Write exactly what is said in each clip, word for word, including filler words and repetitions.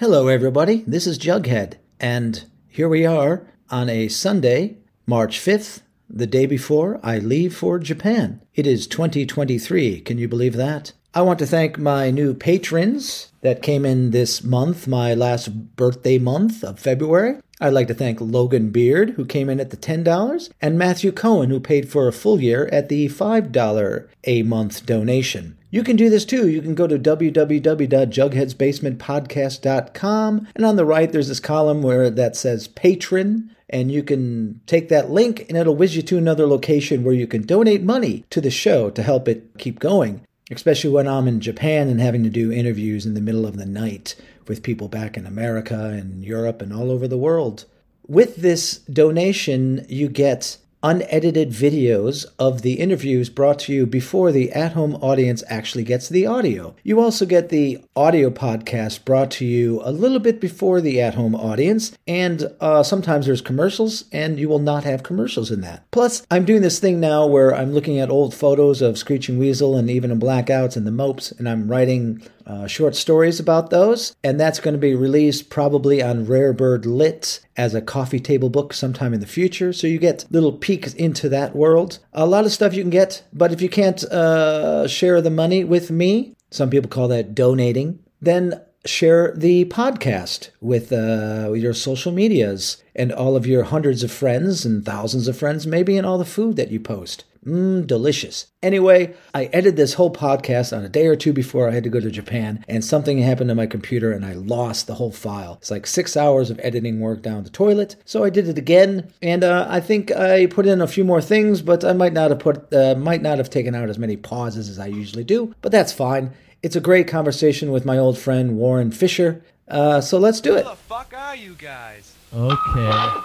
Hello, everybody. This is Jughead, and here we are on a Sunday, March fifth, the day before I leave for Japan. It is twenty twenty-three. Can you believe that? I want to thank my new patrons that came in this month, my last birthday month of February. I'd like to thank Logan Beard, who came in at the ten dollars, and Matthew Cohen, who paid for a full year at the five dollars a month donation. You can do this too. You can go to w w w dot jugheads basement podcast dot com, and on the right there's this column where that says patron, and you can take that link and it'll whiz you to another location where you can donate money to the show to help it keep going, especially when I'm in Japan and having to do interviews in the middle of the night with people back in America and Europe and all over the world. With this donation, you get unedited videos of the interviews brought to you before the at-home audience actually gets the audio. You also get the audio podcast brought to you a little bit before the at-home audience, and uh, sometimes there's commercials, and you will not have commercials in that. Plus, I'm doing this thing now where I'm looking at old photos of Screeching Weasel and Even in Blackouts and the Mopes, and I'm writing uh, short stories about those, and that's going to be released probably on Rare Bird Lit as a coffee table book sometime in the future, so you get little peeks into that world. A lot of stuff you can get, but if you can't uh, share the money with me, some people call that donating, then share the podcast with uh, your social medias and all of your hundreds of friends and thousands of friends, maybe, and all the food that you post. Mmm, delicious. Anyway, I edited this whole podcast on a day or two before I had to go to Japan, and something happened to my computer and I lost the whole file. It's like six hours of editing work down the toilet. So I did it again, and uh, I think I put in a few more things, but I might not have put, uh, might not have taken out as many pauses as I usually do, but that's fine. It's a great conversation with my old friend Warren Fisher. Uh, so let's do it. Who the fuck are you guys? Okay.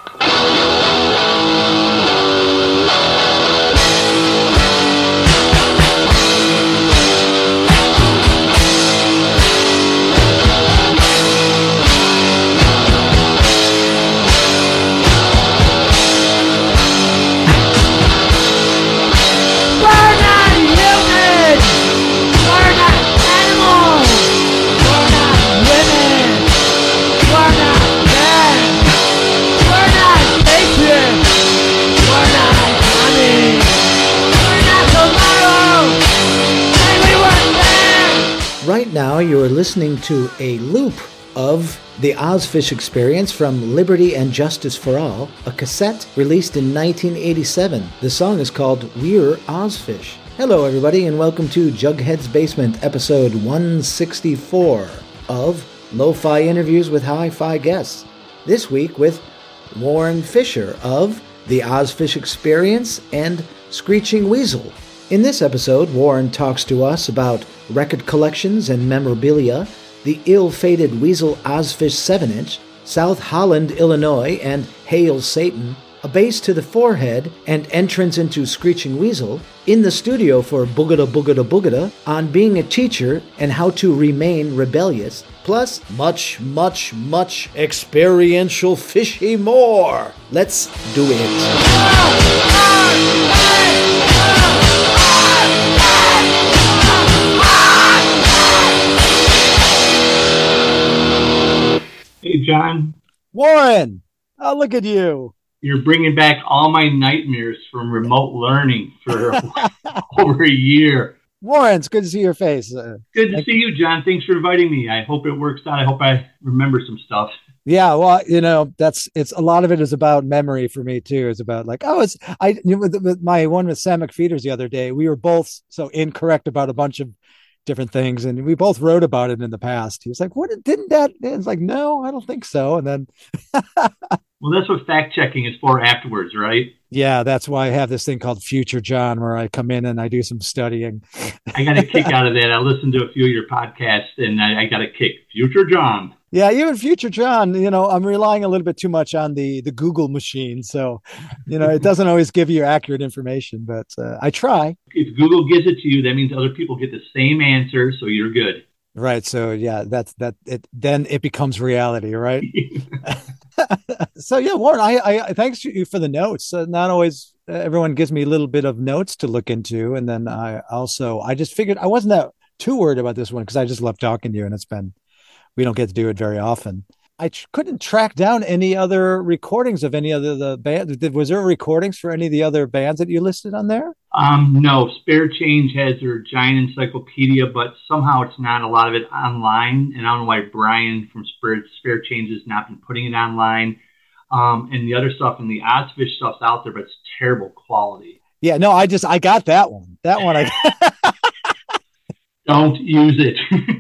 Right now, you are listening to a loop of The Ozfish Experience from Liberty and Justice for All, a cassette released in nineteen eighty-seven. The song is called We're Ozfish. Hello, everybody, and welcome to Jughead's Basement, episode one sixty-four of Lo-Fi Interviews with Hi-Fi Guests. This week with Warren Fisher of The Ozfish Experience and Screeching Weasel. In this episode, Warren talks to us about record collections and memorabilia, the ill-fated Weasel Ozfish seven inch, South Holland, Illinois, and Hail Satan, a bass to the forehead, and entrance into Screeching Weasel, in the studio for Boogada Boogada Boogada, on being a teacher and how to remain rebellious, plus much, much, much experiential fishy more. Let's do it. Hey, John. Warren, oh, look at you. You're bringing back all my nightmares from remote learning for over a year. Warren, it's good to see your face. Uh, Good to see you, John. Thanks for inviting me. I hope it works out. I hope I remember some stuff. Yeah, well, you know, that's it's a lot of it is about memory for me too. It's about like, oh, it's I you know, with, with my one with Sam McFeeters the other day. We were both so incorrect about a bunch of different things, and we both wrote about it in the past. He was like, "What didn't that?" It's like, "No, I don't think so." And then, well, that's what fact checking is for afterwards, right? Yeah, that's why I have this thing called Future John, where I come in and I do some studying. I got a kick out of that. I listened to a few of your podcasts, and I, I got a kick. Future John. Yeah, even Future John, you know, I'm relying a little bit too much on the the Google machine. So, you know, it doesn't always give you accurate information, but uh, I try. If Google gives it to you, that means other people get the same answer, so you're good. Right. So, yeah, that's that. It then it becomes reality, right? So, yeah, Warren, I, I thanks you for the notes. Uh, not always uh, everyone gives me a little bit of notes to look into. And then I also I just figured I wasn't that too worried about this one because I just love talking to you. And it's been we don't get to do it very often. I tr- couldn't track down any other recordings of any other the band. Was there recordings for any of the other bands that you listed on there? Um, no, Spare Change has their giant encyclopedia, but somehow it's not a lot of it online. And I don't know why Brian from Spare, Spare Change has not been putting it online. Um, and the other stuff and the Ozfish stuff's out there, but it's terrible quality. Yeah, no, I just, I got that one. That one I Don't use it.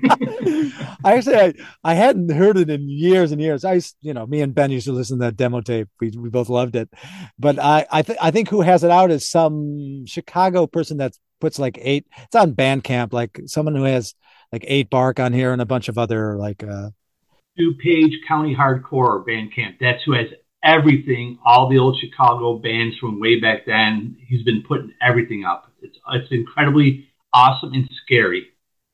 I actually, I, I hadn't heard it in years and years. I, you know, me and Ben used to listen to that demo tape. We we both loved it, but I I, th- I think who has it out is some Chicago person that puts like eight. It's on Bandcamp, like someone who has like eight Bark on here and a bunch of other like. uh DuPage County Hardcore Bandcamp. That's who has everything. All the old Chicago bands from way back then. He's been putting everything up. It's it's incredibly awesome and scary.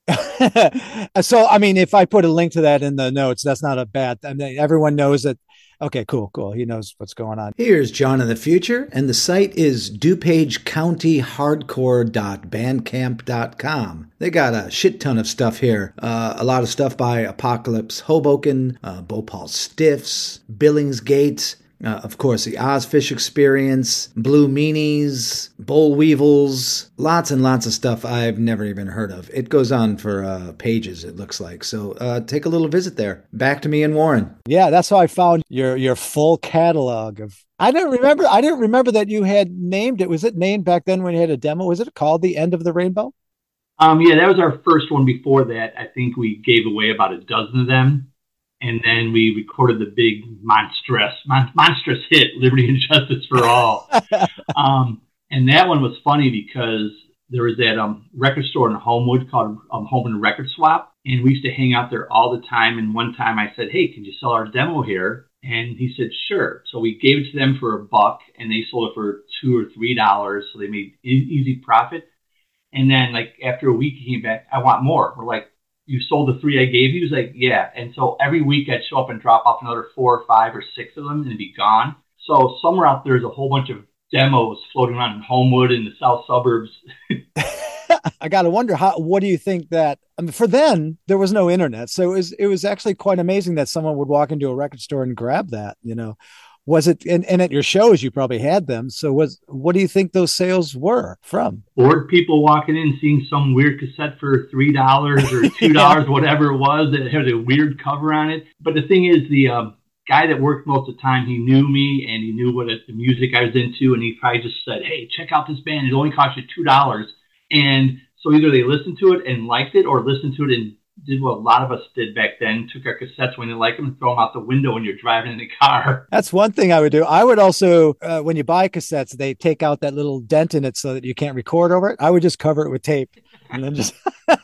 So, I mean, if I put a link to that in the notes, that's not a bad. I mean, everyone knows that. Okay, cool, cool. He knows what's going on. Here's John in the future, and the site is DuPage County Hardcore dot bandcamp dot com. They got a shit ton of stuff here. Uh, a lot of stuff by Apocalypse Hoboken, uh, Bhopal Stiffs, Billingsgate. Uh, of course, the Ozfish Experience, Blue Meanies, Boll Weevils, lots and lots of stuff I've never even heard of. It goes on for uh, pages, it looks like. So uh, take a little visit there. Back to me and Warren. Yeah, that's how I found your your full catalog of. I didn't remember. I didn't remember that you had named it. Was it named back then when you had a demo? Was it called The End of the Rainbow? Um, yeah, that was our first one. Before that, I think we gave away about a dozen of them. And then we recorded the big monstrous, mon- monstrous hit, Liberty and Justice for All. um, and that one was funny because there was that um, record store in Homewood called um, Homewood Record Swap. And we used to hang out there all the time. And one time I said, hey, can you sell our demo here? And he said, sure. So we gave it to them for a buck and they sold it for two or three dollars. So they made e- easy profit. And then like after a week, he came back, I want more. We're like, you sold the three I gave you? He was like, yeah. And so every week I'd show up and drop off another four or five or six of them and it'd be gone. So somewhere out there's a whole bunch of demos floating around in Homewood and the south suburbs. I got to wonder, how, what do you think that, I mean, for then there was no internet. So it was, it was actually quite amazing that someone would walk into a record store and grab that, you know. Was it, and, and at your shows, you probably had them. So was, what do you think those sales were from? Bored people walking in, seeing some weird cassette for three dollars or two dollars, yeah. Whatever it was, that had a weird cover on it. But the thing is, the um, guy that worked most of the time, he knew me and he knew what the music I was into. And he probably just said, hey, check out this band. It only cost you two dollars. And so either they listened to it and liked it or listened to it and did what a lot of us did back then, took our cassettes when they like them and throw them out the window when you're driving in the car. That's one thing I would do. I would also, uh, when you buy cassettes, they take out that little dent in it so that you can't record over it. I would just cover it with tape and then just...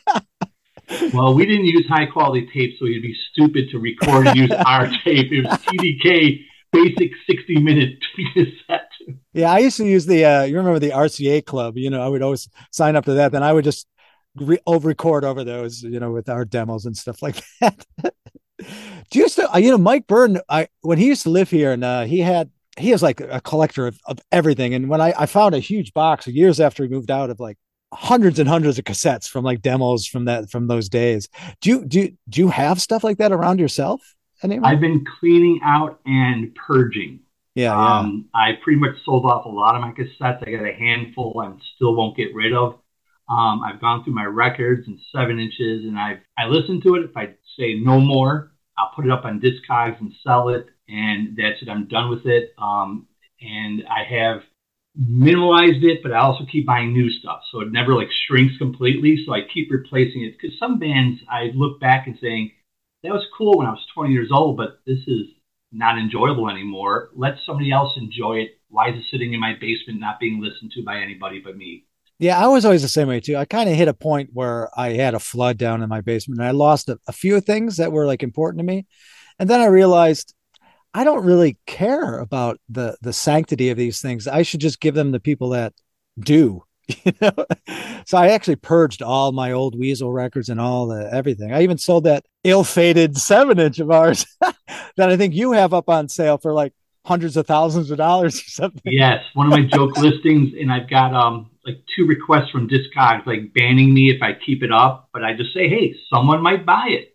Well, we didn't use high quality tape, so you'd be stupid to record and use our tape. It was T D K basic sixty minute cassette. Yeah, I used to use the, uh, you remember the R C A Club, you know, I would always sign up to that. Then I would just Re- over record over those, you know, with our demos and stuff like that. Do you still, you know, Mike Byrne, I, when he used to live here and uh, he had, he was like a collector of, of everything. And when I, I found a huge box years after he moved out of like hundreds and hundreds of cassettes from like demos from that, from those days. Do you, do, you, do you have stuff like that around yourself? Anymore? I've been cleaning out and purging. Yeah, um, yeah. I pretty much sold off a lot of my cassettes. I got a handful I still won't get rid of. Um, I've gone through my records and seven inches and I I listen to it. If I say no more, I'll put it up on Discogs and sell it. And that's it. I'm done with it. Um, and I have minimalized it, but I also keep buying new stuff. So it never like shrinks completely. So I keep replacing it because some bands I look back and saying, that was cool when I was twenty years old, but this is not enjoyable anymore. Let somebody else enjoy it. Why is it sitting in my basement not being listened to by anybody but me? Yeah, I was always the same way too. I kind of hit a point where I had a flood down in my basement and I lost a, a few things that were like important to me. And then I realized I don't really care about the, the sanctity of these things. I should just give them to people that do, you know? So I actually purged all my old Weasel records and all the, everything. I even sold that ill-fated seven inch of ours that I think you have up on sale for like hundreds of thousands of dollars or something. Yes. One of my joke listings. And I've got, um, like two requests from Discogs, like banning me if I keep it up, but I just say, hey, someone might buy it.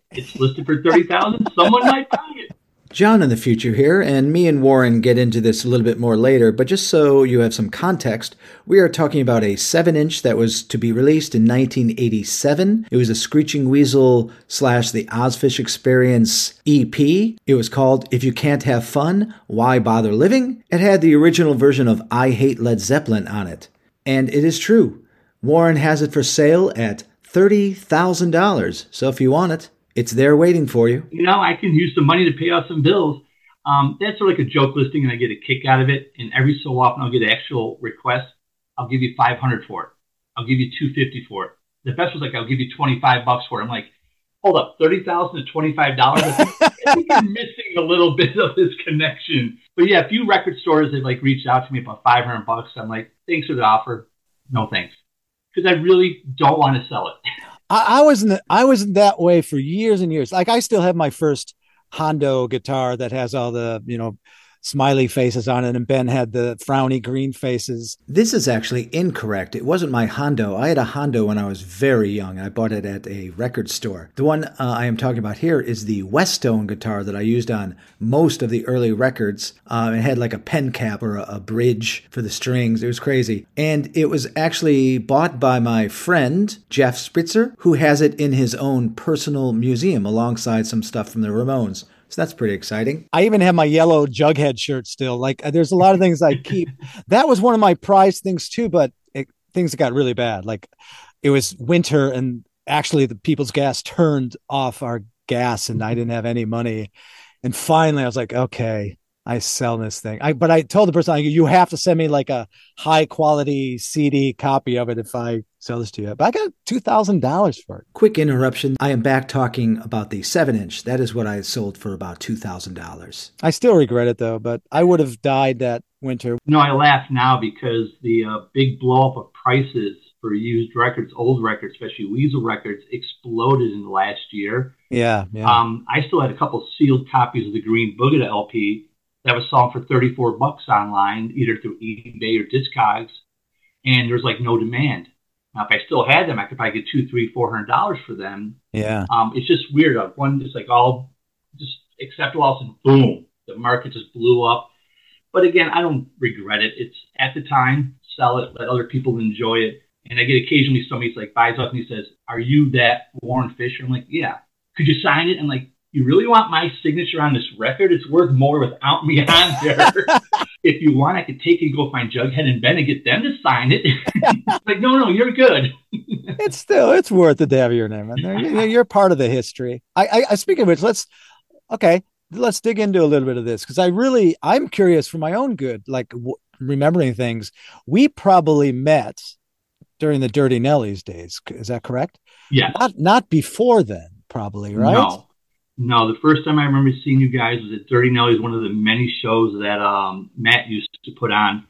It's listed for thirty thousand dollars. Someone might buy it. John in the future here, and me and Warren get into this a little bit more later, but just so you have some context, we are talking about a seven inch that was to be released in nineteen eighty-seven. It was a Screeching Weasel slash the Ozfish Experience E P. It was called If You Can't Have Fun, Why Bother Living? It had the original version of I Hate Led Zeppelin on it. And it is true. Warren has it for sale at thirty thousand dollars, so if you want it, it's there waiting for you. You know, I can use some money to pay off some bills. Um, that's sort of like a joke listing, and I get a kick out of it. And every so often, I'll get an actual request. I'll give you five hundred for it. I'll give you two fifty for it. The best was like, I'll give you twenty-five bucks for it. I'm like, hold up, thirty thousand to twenty-five dollars. I think, I think you're missing a little bit of this connection. But yeah, a few record stores have like reached out to me about five hundred bucks. I'm like, thanks for the offer. No thanks, because I really don't want to sell it. I, I wasn't I wasn't that way for years and years. Like I still have my first Hondo guitar that has all the, you know, smiley faces on it, and Ben had the frowny green faces. This is actually incorrect. It wasn't my Hondo. I had a Hondo when I was very young. I bought it at a record store. The one uh, I am talking about here is the Westone guitar that I used on most of the early records. Uh, it had like a pen cap or a, a bridge for the strings. It was crazy. And it was actually bought by my friend, Jeff Spritzer, who has it in his own personal museum alongside some stuff from the Ramones. So that's pretty exciting. I even have my yellow Jughead shirt still. Like there's a lot of things I keep. That was one of my prized things too, but it, things got really bad. Like it was winter and actually the People's Gas turned off our gas and I didn't have any money. And finally I was like, okay, I sell this thing. I, but I told the person, I, you have to send me like a high quality C D copy of it if I sell this to you. But I got two thousand dollars for it. Quick interruption. I am back talking about the seven inch. That is what I sold for about two thousand dollars. I still regret it though, but I would have died that winter. No, I laugh now because the uh, big blow up of prices for used records, old records, especially Weasel records, exploded in the last year. Yeah, yeah. Um, I still had a couple sealed copies of the Green Boogada L P that was sold for thirty-four bucks online, either through eBay or Discogs, and there's like no demand. Now, if I still had them, I could probably get two, three, four hundred dollars for them. Yeah. Um, it's just weird. Uh, One just like all just acceptable, all of a sudden, boom, the market just blew up. But again, I don't regret it. It's at the time, sell it, let other people enjoy it. And I get occasionally somebody's like buys up and he says, "Are you that Warren Fisher?" I'm like, "Yeah." "Could you sign it?" I'm like, "You really want my signature on this record? It's worth more without me on there." If you want, I could take and go find Jughead and Ben and get them to sign it. Like, no, no, you're good. It's still, it's worth it to have your name in there. You're, you're part of the history. I, I, I speaking of which, let's, okay, let's dig into a little bit of this. Cause I really, I'm curious for my own good, like w- remembering things. We probably met during the Dirty Nellies days. Is that correct? Yeah. Not, not before then, probably, right? No. No, the first time I remember seeing you guys was at Dirty Nellies, one of the many shows that um, Matt used to put on.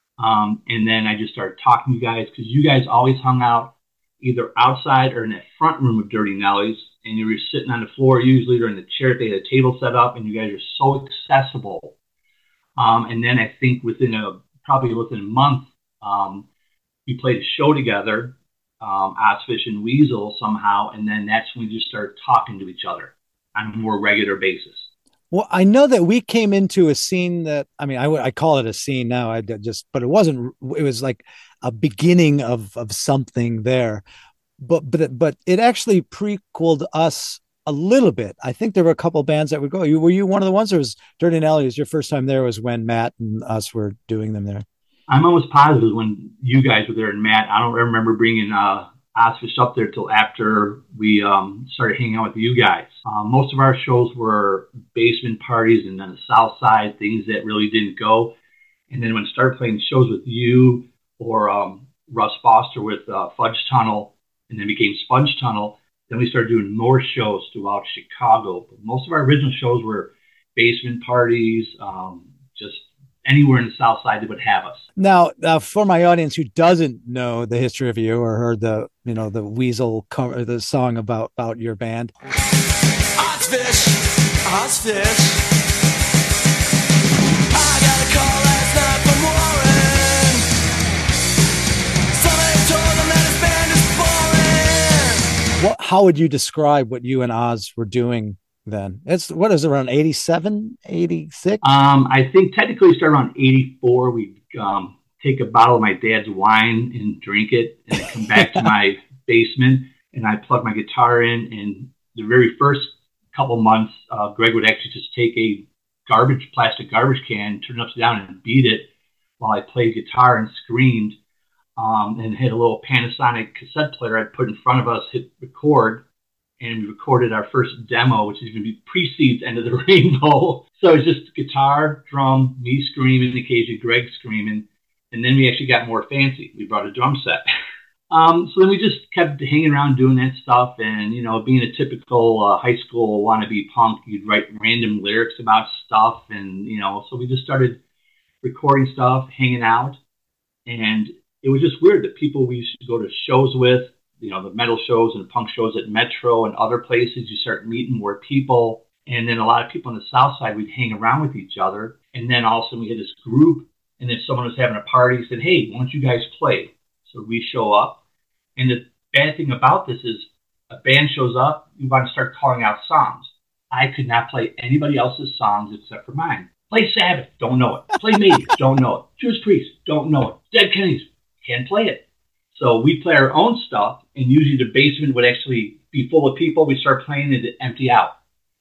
Um, and then I just started talking to you guys because you guys always hung out either outside or in that front room of Dirty Nellies. And you were sitting on the floor usually or in the chair. They had a table set up and you guys are so accessible. Um, and then I think within a, probably within a month, um, we played a show together, um, Ozfish and Weasel somehow. And then that's when we just started talking to each other on a more regular basis. Well, I know that we came into a scene that, I mean, I would, I call it a scene now. I just, but it wasn't, it was like a beginning of, of something there, but, but, but it actually prequeled us a little bit. I think there were a couple of bands that would go. You, were you one of the ones, or was Dirty Nellies your first time there was when Matt and us were doing them there? I'm almost positive when you guys were there and Matt, I don't remember bringing, uh, Ozfish up there till after we um, started hanging out with you guys. Um, most of our shows were basement parties and then the South Side, things that really didn't go. And then when I started playing shows with you or um, Russ Foster with uh, Fudge Tunnel and then became Sponge Tunnel, then we started doing more shows throughout Chicago. But most of our original shows were basement parties, um, just anywhere in the South Side that would have us. Now, uh, for my audience who doesn't know the history of you or heard the, you know, the Weasel cover, the song about, about your band. Ozfish, Ozfish. I got a call last night from Warren. Somebody told him that his band is boring. What, how would you describe what you and Oz were doing then? It's what is it, around eighty-seven, eighty-six? Um, I think technically we started around eighty-four. We'd um, take a bottle of my dad's wine and drink it, and then come back to my basement, and I plug my guitar in. And the very first couple months, uh, Greg would actually just take a garbage, plastic garbage can, turn it upside down, and beat it while I played guitar and screamed. Um, and had a little Panasonic cassette player I'd put in front of us, hit record, and we recorded our first demo, which is going to be precedes End of the Rainbow. So it was just guitar, drum, me screaming, occasionally Greg screaming. And then we actually got more fancy. We brought a drum set. Um, so then we just kept hanging around doing that stuff. And, you know, being a typical uh, high school wannabe punk, you'd write random lyrics about stuff. And, you know, so we just started recording stuff, hanging out. And it was just weird that people we used to go to shows with, you know, the metal shows and punk shows at Metro and other places, you start meeting more people. And then a lot of people on the South Side, we'd hang around with each other. And then all of a sudden we had this group. And if someone was having a party, said, hey, why don't you guys play? So we show up. And the bad thing about this is a band shows up, you want to start calling out songs. I could not play anybody else's songs except for mine. Play Sabbath, don't know it. Play Maiden, don't know it. Judas Priest, don't know it. Dead Kennedys, can't play it. So we play our own stuff, and usually the basement would actually be full of people. We'd start playing and it'd empty out.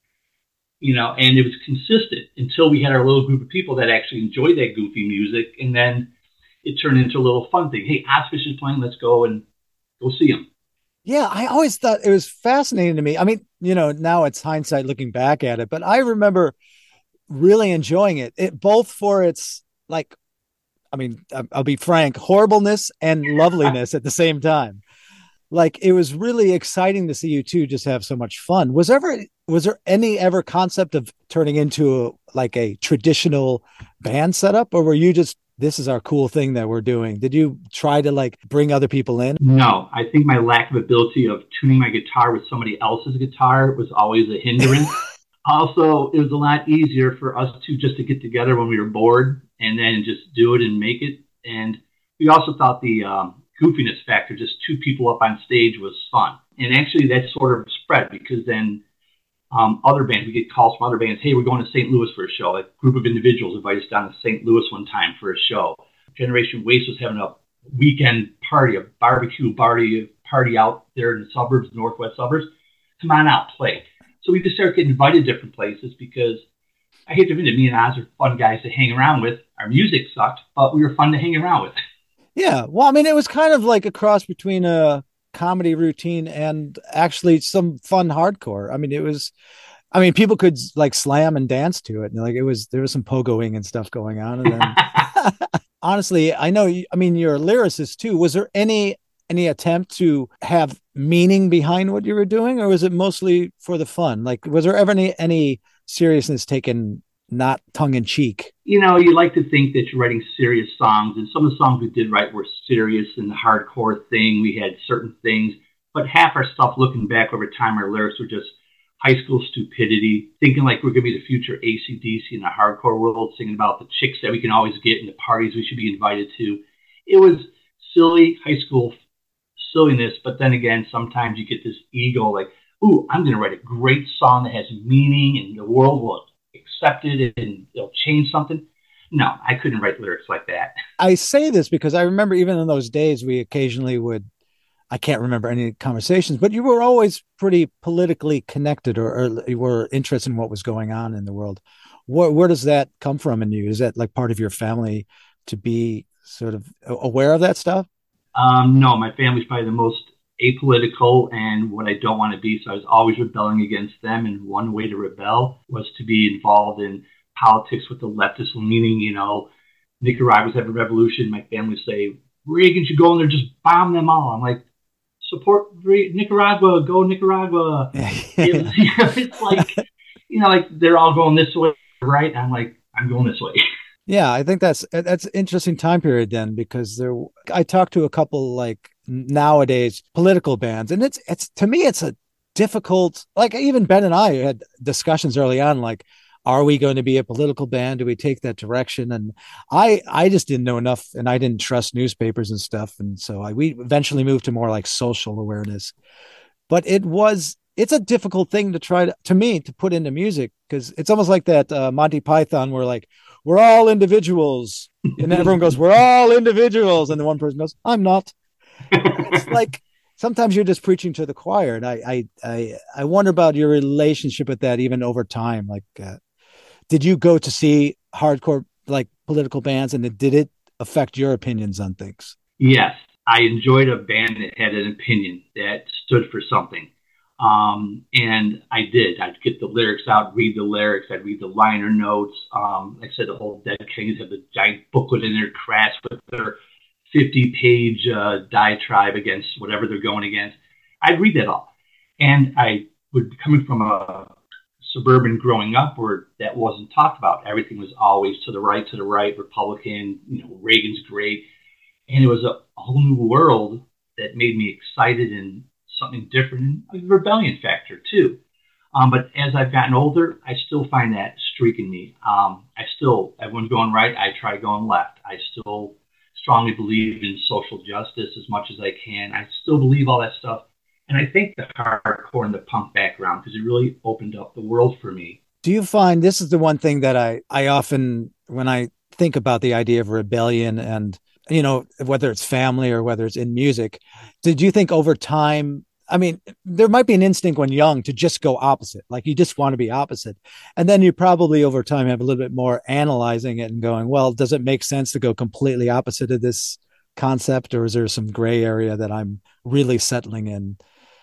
You know, and it was consistent until we had our little group of people that actually enjoyed that goofy music, and then it turned into a little fun thing. Hey, Ozfish is playing, let's go and go see him. Yeah, I always thought it was fascinating to me. I mean, you know, now it's hindsight looking back at it, but I remember really enjoying it. It both for its, like, I mean, I'll be frank, horribleness and loveliness at the same time. Like, it was really exciting to see you two just have so much fun. Was ever was there any ever concept of turning into a, like a traditional band setup, or were you just, this is our cool thing that we're doing? Did you try to like bring other people in? No, I think my lack of ability of tuning my guitar with somebody else's guitar was always a hindrance. Also, it was a lot easier for us to just to get together when we were bored and then just do it and make it. And we also thought the um, goofiness factor, just two people up on stage, was fun. And actually that sort of spread, because then um, other bands, we get calls from other bands, hey, we're going to Saint Louis for a show. A group of individuals invited us down to Saint Louis one time for a show. Generation Waste was having a weekend party, a barbecue party, party out there in the suburbs, northwest suburbs. Come on out, play. So we just started getting invited to different places, because I hate to admit it, me and Oz are fun guys to hang around with. Our music sucked, but we were fun to hang around with. Yeah. Well, I mean, it was kind of like a cross between a comedy routine and actually some fun hardcore. I mean, it was, I mean, people could like slam and dance to it. And like, it was, there was some pogoing and stuff going on. And then honestly, I know, you, I mean, you're a lyricist too. Was there any, any attempt to have meaning behind what you were doing, or was it mostly for the fun? Like, was there ever any, any seriousness taken, not tongue in cheek? You know, you like to think that you're writing serious songs, and some of the songs we did write were serious in the hardcore thing. We had certain things, but half our stuff, looking back over time, our lyrics were just high school stupidity, thinking like we're going to be the future A C D C in the hardcore world, singing about the chicks that we can always get in the parties we should be invited to. It was silly high school silliness, but then again, sometimes you get this ego like, ooh, I'm going to write a great song that has meaning and the world will accept it and it'll change something. No, I couldn't write lyrics like that. I say this because I remember even in those days, we occasionally would, I can't remember any conversations, but you were always pretty politically connected, or, or you were interested in what was going on in the world. Where, where does that come from in you? Is that like part of your family to be sort of aware of that stuff? Um, no, my family's probably the most apolitical and what I don't want to be. So I was always rebelling against them. And one way to rebel was to be involved in politics with the leftists, meaning, you know, Nicaragua's having a revolution. My family would say, Reagan should go in there, just bomb them all. I'm like, support Nicaragua, go Nicaragua. it was, you know, it's like, you know, like they're all going this way, right? I'm like, I'm going this way. Yeah, I think that's that's an interesting time period then, because there I talked to a couple like nowadays political bands, and it's it's to me it's a difficult, like even Ben and I had discussions early on, like, are we going to be a political band? Do we take that direction? And I I just didn't know enough, and I didn't trust newspapers and stuff, and so I we eventually moved to more like social awareness. but it was it's a difficult thing to try to to me to put into music, because it's almost like that uh, Monty Python where like we're all individuals, and everyone goes, we're all individuals, and the one person goes, I'm not. It's like sometimes you're just preaching to the choir, and I I I, I wonder about your relationship with that even over time. Like, uh, did you go to see hardcore like political bands, and did it affect your opinions on things? Yes, I enjoyed a band that had an opinion that stood for something. Um, and I did. I'd get the lyrics out, read the lyrics, I'd read the liner notes. Um, like I said, the whole Dead Kings have the giant booklet in their crash with their fifty-page uh, diatribe against whatever they're going against. I'd read that all. And I would be coming from a suburban growing up where that wasn't talked about. Everything was always to the right, to the right, Republican, you know, Reagan's great. And it was a, a whole new world that made me excited and something different, and a rebellion factor too. Um, but as I've gotten older, I still find that streak in me. Um, I still, everyone's going right, I try going left. I still strongly believe in social justice as much as I can. I still believe all that stuff. And I think the hardcore and the punk background, because it really opened up the world for me. Do you find this is the one thing that I, I often, when I think about the idea of rebellion and, you know, whether it's family or whether it's in music, did you think over time, I mean, there might be an instinct when young to just go opposite, like you just want to be opposite. And then you probably over time have a little bit more analyzing it and going, well, does it make sense to go completely opposite of this concept? Or is there some gray area that I'm really settling in?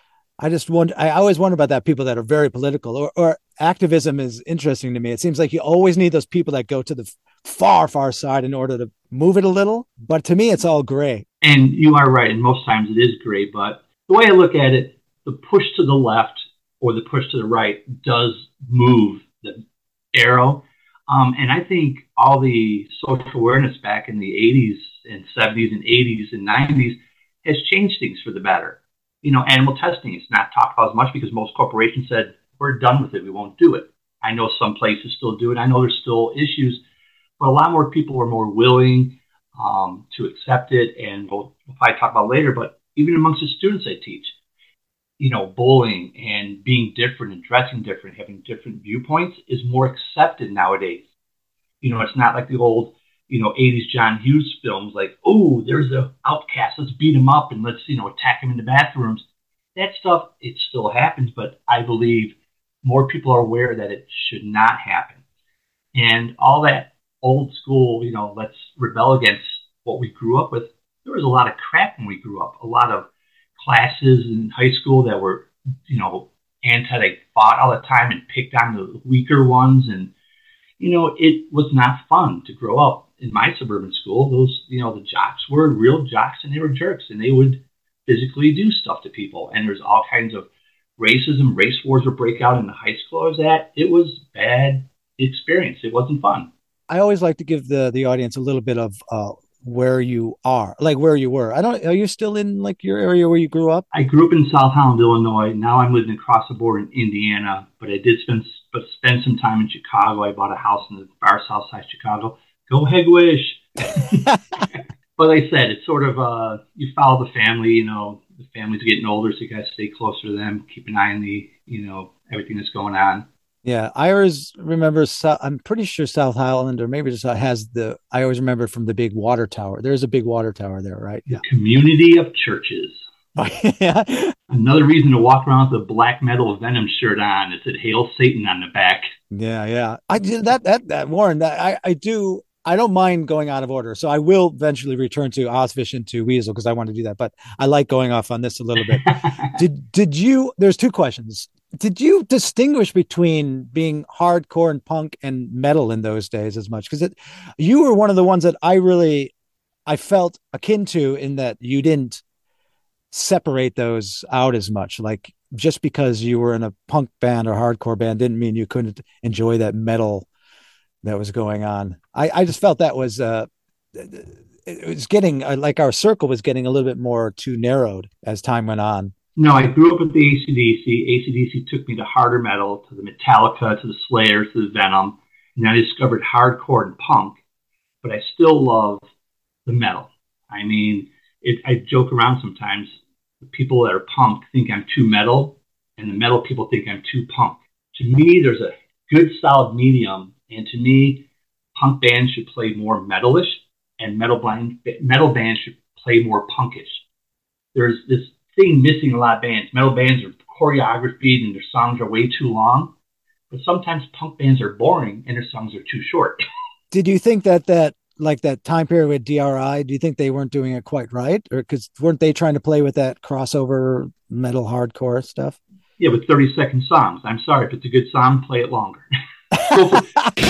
I just wonder, I always wonder about that. People that are very political or, or activism is interesting to me. It seems like you always need those people that go to the far, far side in order to move it a little. But to me, it's all gray. And you are right. And most times it is gray. But the way I look at it, the push to the left or the push to the right does move the arrow. Um, and I think all the social awareness back in the eighties and seventies and eighties and nineties has changed things for the better. You know, animal testing is not talked about as much because most corporations said, we're done with it. We won't do it. I know some places still do it. I know there's still issues, but a lot more people are more willing um, to accept it. And we'll, we'll probably talk about later, but even amongst the students I teach, you know, bullying and being different and dressing different, having different viewpoints is more accepted nowadays. You know, it's not like the old, you know, eighties John Hughes films like, oh, there's a outcast, let's beat him up and let's, you know, attack him in the bathrooms. That stuff, it still happens, but I believe more people are aware that it should not happen. And all that old school, you know, let's rebel against what we grew up with. There was a lot of crap when we grew up, a lot of classes in high school that were, you know, anti, they fought all the time and picked on the weaker ones. And, you know, it was not fun to grow up. In my suburban school, those, you know, the jocks were real jocks and they were jerks and they would physically do stuff to people. And there's all kinds of racism, race wars would break out in the high school I was at. It was bad experience. It wasn't fun. I always like to give the, the audience a little bit of uh, where you are, like where you were. I don't, are you still in like your area where you grew up? I grew up in South Holland, Illinois. Now I'm living across the border in Indiana, but I did spend, but spend some time in Chicago. I bought a house in the far south side of Chicago. Go Hegwish. But like I said, it's sort of, uh, you follow the family, you know, the family's getting older, so you got to stay closer to them, keep an eye on the, you know, everything that's going on. Yeah. I always remember, I'm pretty sure South Highland, or maybe just has the, I always remember from the big water tower. There's a big water tower there, right? The yeah. Community of churches. Yeah. Another reason to walk around with a black metal Venom shirt on. It said Hail Satan on the back. Yeah. Yeah. I did that, that, that Warren, that I, I do. I don't mind going out of order. So I will eventually return to Ozfish and to Weasel because I want to do that. But I like going off on this a little bit. did did you, there's two questions. Did you distinguish between being hardcore and punk and metal in those days as much? Because you were one of the ones that I really, I felt akin to in that you didn't separate those out as much. Like just because you were in a punk band or hardcore band didn't mean you couldn't enjoy that metal that was going on. I, I just felt that was, uh, it was getting uh, like our circle was getting a little bit more too narrowed as time went on. No, I grew up with the A C D C. A C D C took me to harder metal, to the Metallica, to the Slayer, to the Venom. And I discovered hardcore and punk, but I still love the metal. I mean, it, I joke around sometimes. the people that are punk think I'm too metal, and the metal people think I'm too punk. To me, there's a good solid medium, and to me, punk bands should play more metalish, and metal band, metal bands should play more punkish. There's this thing missing in a lot of bands. Metal bands are choreographed and their songs are way too long, but sometimes punk bands are boring and their songs are too short. Did you think that that like that time period with D R I, do you think they weren't doing it quite right? Or because weren't they trying to play with that crossover metal hardcore stuff? Yeah, with thirty second songs. I'm sorry, if it's a good song, play it longer. Go for,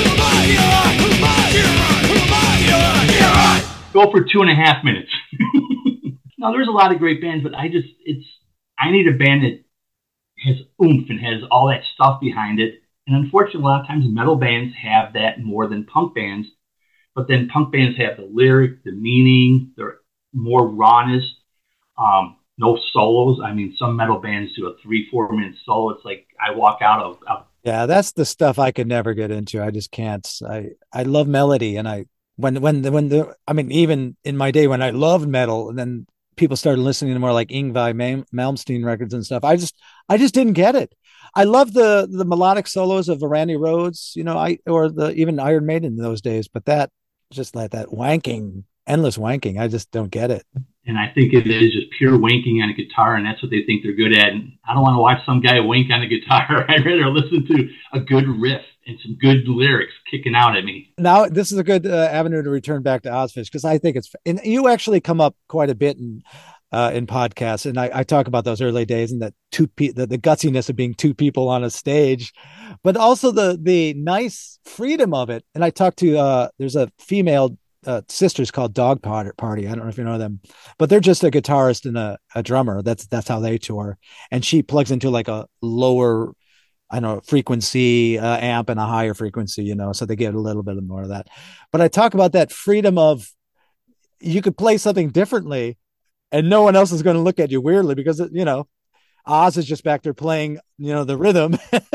go for two and a half minutes. No, there's a lot of great bands, but I just, it's, I need a band that has oomph and has all that stuff behind it. And unfortunately, a lot of times metal bands have that more than punk bands. But then punk bands have the lyric, the meaning, they're more rawness, um, no solos. I mean, some metal bands do a three, four minute solo. It's like I walk out of, of Yeah, that's the stuff I could never get into. I just can't. I I love melody, and I when when the, when the I mean, even in my day when I loved metal, and then people started listening to more like Yngwie Malmsteen records and stuff. I just I just didn't get it. I love the the melodic solos of Randy Rhoads, you know, I or the even Iron Maiden in those days, but that just like that wanking, endless wanking, I just don't get it. And I think it is just pure wanking on a guitar, and that's what they think they're good at. And I don't want to watch some guy wink on a guitar. I'd rather listen to a good riff and some good lyrics kicking out at me. Now, this is a good uh, avenue to return back to Ozfish, because I think it's, and you actually come up quite a bit in uh, in podcasts, and I, I talk about those early days and that two pe- the, the gutsiness of being two people on a stage, but also the the nice freedom of it. And I talked to uh, there's a female uh, sisters called Dog Party. I don't know if you know them, but they're just a guitarist and a, a drummer. That's that's how they tour. And she plugs into like a lower, I don't know, frequency uh, amp and a higher frequency, you know, so they get a little bit more of that. But I talk about that freedom of you could play something differently and no one else is going to look at you weirdly because, you know, Oz is just back there playing, you know, the rhythm.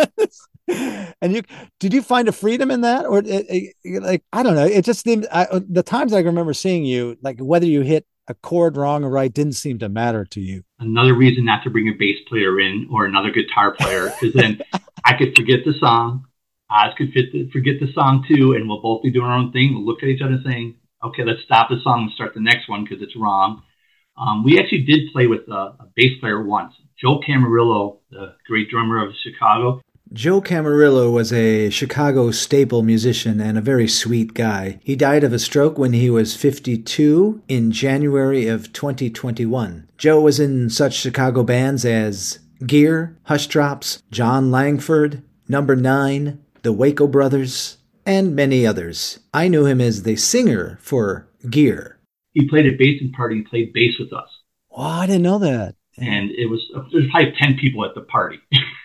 And you, did you find a freedom in that? Or it, it, like, I don't know. It just seemed, I, the times I remember seeing you, like whether you hit a chord wrong or right didn't seem to matter to you. Another reason not to bring a bass player in or another guitar player, because then I could forget the song. Oz could fit the, forget the song too, and we'll both be doing our own thing. We'll look at each other saying, okay, let's stop the song and start the next one because it's wrong. Um, we actually did play with a, a bass player once. Joe Camarillo, the great drummer of Chicago. Joe Camarillo was a Chicago staple musician and a very sweet guy. He died of a stroke when he was fifty-two in January of twenty twenty-one. Joe was in such Chicago bands as Gear, Hush Drops, John Langford, Number Nine, the Waco Brothers, and many others. I knew him as the singer for Gear. He played at Basin Party and played bass with us. Oh, I didn't know that. And it was, there was probably ten people at the party.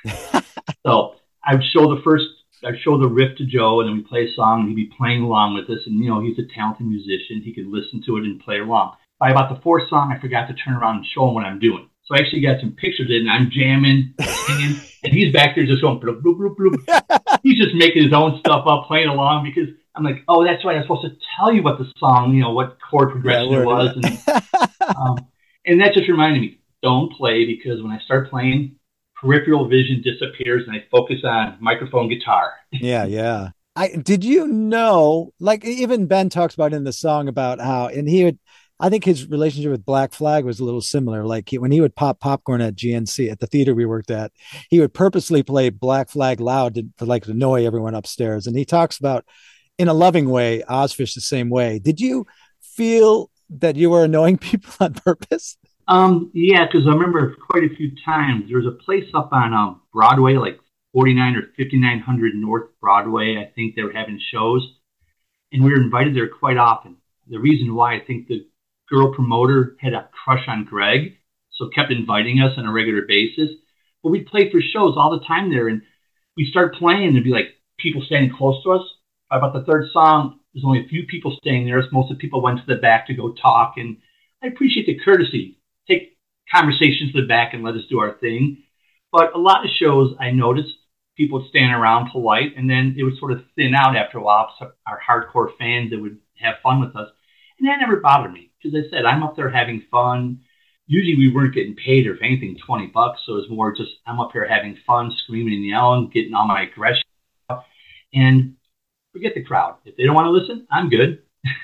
So I would show the first, I'd show the riff to Joe, and then we'd play a song, and he'd be playing along with us. And, you know, he's a talented musician. He could listen to it and play along. By about the fourth song, I forgot to turn around and show him what I'm doing. So I actually got some pictures of it, and I'm jamming, singing, and he's back there just going, bloop, bloop, bloop, bloop. He's just making his own stuff up, playing along, because I'm like, oh, that's right. I'm supposed to tell you what the song, you know, what chord progression yeah, it was. And, um, and that just reminded me, don't play, because when I start playing, peripheral vision disappears and I focus on microphone guitar. Yeah, yeah. I did you know, like even Ben talks about in the song about how, and he would, I think his relationship with Black Flag was a little similar. Like he, when he would pop popcorn at G N C at the theater we worked at, he would purposely play Black Flag loud to, to like annoy everyone upstairs. And he talks about, in a loving way, Ozfish the same way. Did you feel that you were annoying people on purpose? Um, yeah, because I remember quite a few times there was a place up on um, Broadway, like forty-nine or fifty-nine hundred North Broadway. I think they were having shows, and we were invited there quite often. The reason why, I think the girl promoter had a crush on Greg, so kept inviting us on a regular basis. But we'd play for shows all the time there, and we'd start playing, and there'd be like people standing close to us. By about the third song, there's only a few people staying there. Most of the people went to the back to go talk, and I appreciate the courtesy. Take conversations to the back and let us do our thing. But a lot of shows, I noticed people would stand around polite, and then it would sort of thin out after a while. So our hardcore fans that would have fun with us. And that never bothered me, because I said, I'm up there having fun. usually we weren't getting paid, or if anything, twenty bucks. So it was more just, I'm up here having fun, screaming and yelling, getting all my aggression out, and forget the crowd. If they don't want to listen, I'm good.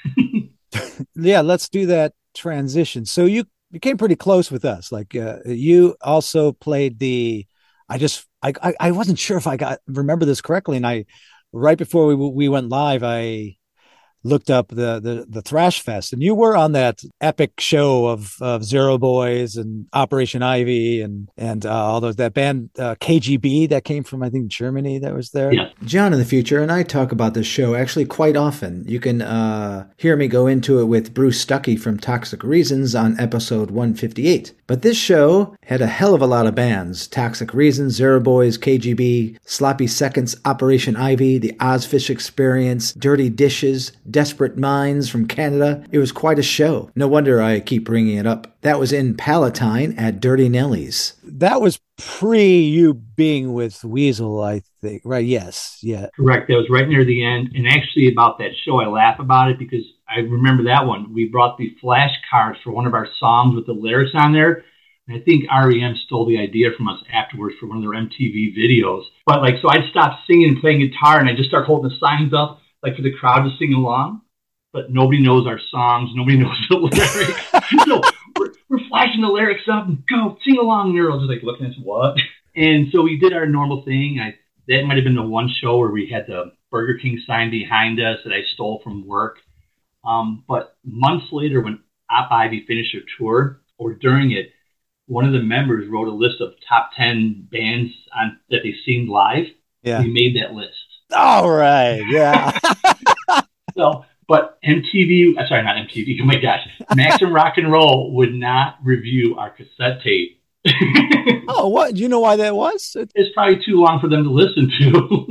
Yeah, let's do that transition. So you became pretty close with us. Like uh, you also played the, I just, I, I, I wasn't sure if I got, remember this correctly. And I, right before we, we went live, I looked up the, the, the Thrash Fest, and you were on that epic show of, of Zero Boys and Operation Ivy and, and uh, all those, that band uh, K G B that came from, I think, Germany that was there. Yeah. John in the future and I talk about this show actually quite often. You can uh, hear me go into it with Bruce Stuckey from Toxic Reasons on episode one fifty-eight. But this show had a hell of a lot of bands. Toxic Reasons, Zero Boys, K G B, Sloppy Seconds, Operation Ivy, The Ozfish Experience, Dirty Dishes, Desperate Minds from Canada. It was quite a show. No wonder I keep bringing it up. That was in Palatine at Dirty Nelly's. That was pre you being with Weasel, I think, right? Yes. Yeah. Correct. That was right near the end. And actually, about that show, I laugh about it because I remember that one. We brought the flashcards for one of our songs with the lyrics on there. And I think R E M stole the idea from us afterwards for one of their M T V videos. But like, so I'd stop singing and playing guitar, and I just start holding the signs up, like for the crowd to sing along. But nobody knows our songs. Nobody knows the lyrics. So we're, we're flashing the lyrics up and go sing along. And they're all just like looking at us, what? And so we did our normal thing. I that might have been the one show where we had the Burger King sign behind us that I stole from work. Um, but months later, when Op Ivy finished their tour, or during it, one of the members wrote a list of top ten bands on, that they seen live. Yeah. We made that list. All right. Yeah. So, but M T V, uh, sorry, not M T V, oh my gosh, Maximum Rock and Roll would not review our cassette tape. Oh, what? Do you know why that was? It's probably too long for them to listen to.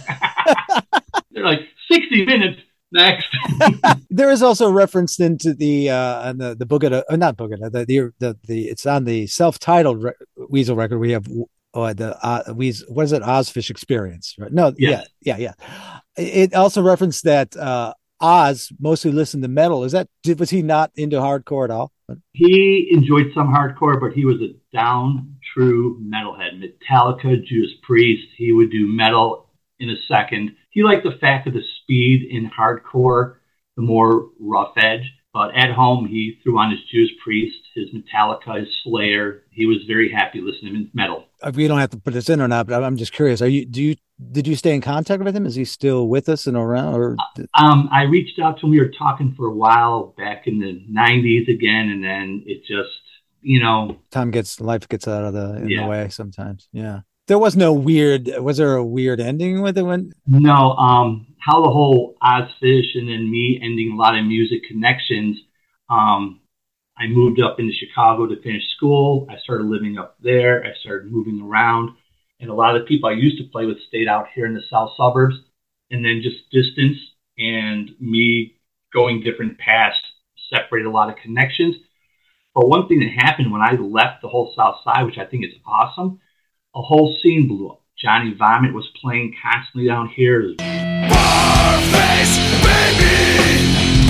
They're like, sixty minutes, next. There is also referenced into the uh the the Boogada, uh, not Boogada, the, the the the it's on the self-titled re- Weasel record. We have oh, the uh, Weasel, what is it? Ozfish Experience, right? No, Yes. yeah, yeah, yeah. It also referenced that uh Oz mostly listened to metal. Is that did, was he not into hardcore at all? He enjoyed some hardcore, but he was a down true metalhead. Metallica, Judas Priest. He would do metal in a second. He liked the fact of the speed in hardcore, the more rough edge. But at home, he threw on his Judas Priest, his Metallica, his Slayer. He was very happy listening to metal. We don't have to put this in or not, but I'm just curious. Are you? Do you? Did you stay in contact with him? Is he still with us and around? Or um, I reached out to him. We were talking for a while back in the nineties again, and then it just, you know, time gets life gets out of the in yeah. the way sometimes. Yeah. There was no weird. Was there a weird ending with it? When no, um, how the whole Ozfish and then me ending a lot of music connections. Um, I moved up into Chicago to finish school. I started living up there. I started moving around. And a lot of the people I used to play with stayed out here in the south suburbs. And then just distance and me going different paths separated a lot of connections. But one thing that happened when I left the whole south side, which I think is awesome, a whole scene blew up. Johnny Vomit was playing constantly down here. Barface, baby.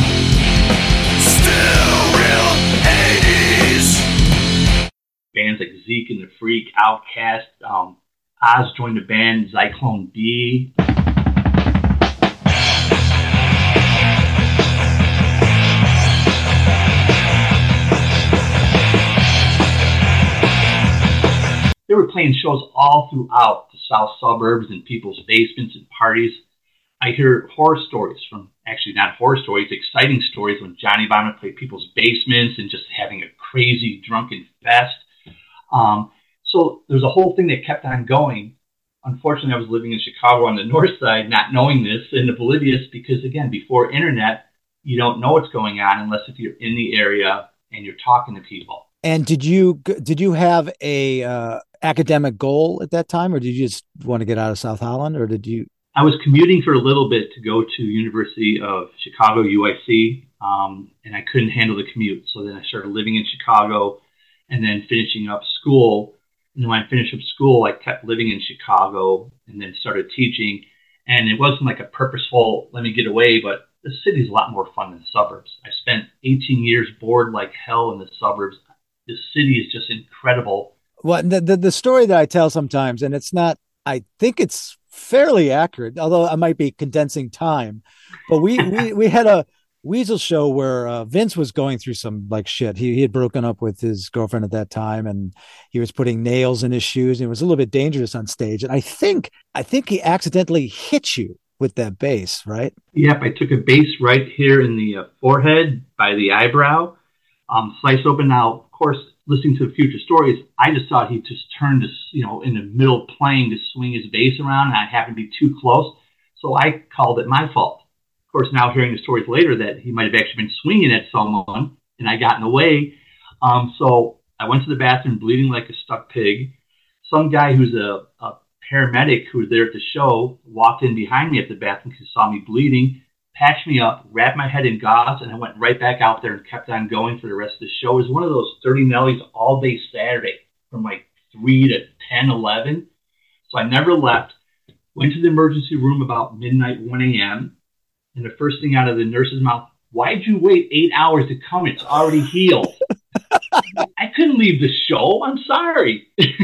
Still real eighties. Bands like Zeke and the Freak, Outkast. Um, Oz joined the band Zyklone B. They were playing shows all throughout the south suburbs and people's basements and parties. I hear horror stories from, actually not horror stories, exciting stories when Johnny Vomit played people's basements and just having a crazy drunken fest. Um, so there's a whole thing that kept on going. Unfortunately, I was living in Chicago on the north side, not knowing this and oblivious because, again, before internet, you don't know what's going on unless if you're in the area and you're talking to people. And did you did you have a uh, academic goal at that time, or did you just want to get out of South Holland, or did you? I was commuting for a little bit to go to University of Chicago, U I C, um, and I couldn't handle the commute. So then I started living in Chicago and then finishing up school. And then when I finished up school, I kept living in Chicago and then started teaching. And it wasn't like a purposeful, let me get away, but the city's a lot more fun than the suburbs. I spent eighteen years bored like hell in the suburbs. the city is just incredible. Well, the, the the story that I tell sometimes, and it's not, I think it's fairly accurate, although I might be condensing time. But we we we had a Weasel show where uh, Vince was going through some like shit. He he had broken up with his girlfriend at that time, and he was putting nails in his shoes, and it was a little bit dangerous on stage. And I think I think he accidentally hit you with that bass, right? Yep, I took a base right here in the uh, forehead by the eyebrow, um, sliced open. Now, of course, listening to the future stories, I just thought he just turned to, you know, in the middle playing to swing his bass around, and I happened to be too close. So I called it my fault. Of course, now hearing the stories later that he might have actually been swinging at someone, and I got in the way. Um, so I went to the bathroom bleeding like a stuck pig. Some guy who's a, a paramedic who was there at the show walked in behind me at the bathroom because he saw me bleeding, patched me up, wrapped my head in gauze, and I went right back out there and kept on going for the rest of the show. It was one of those thirty Nellies all day Saturday from like three to ten, eleven. So I never left. Went to the emergency room about midnight, one a.m. And the first thing out of the nurse's mouth, why'd you wait eight hours to come? It's already healed. I couldn't leave the show. I'm sorry.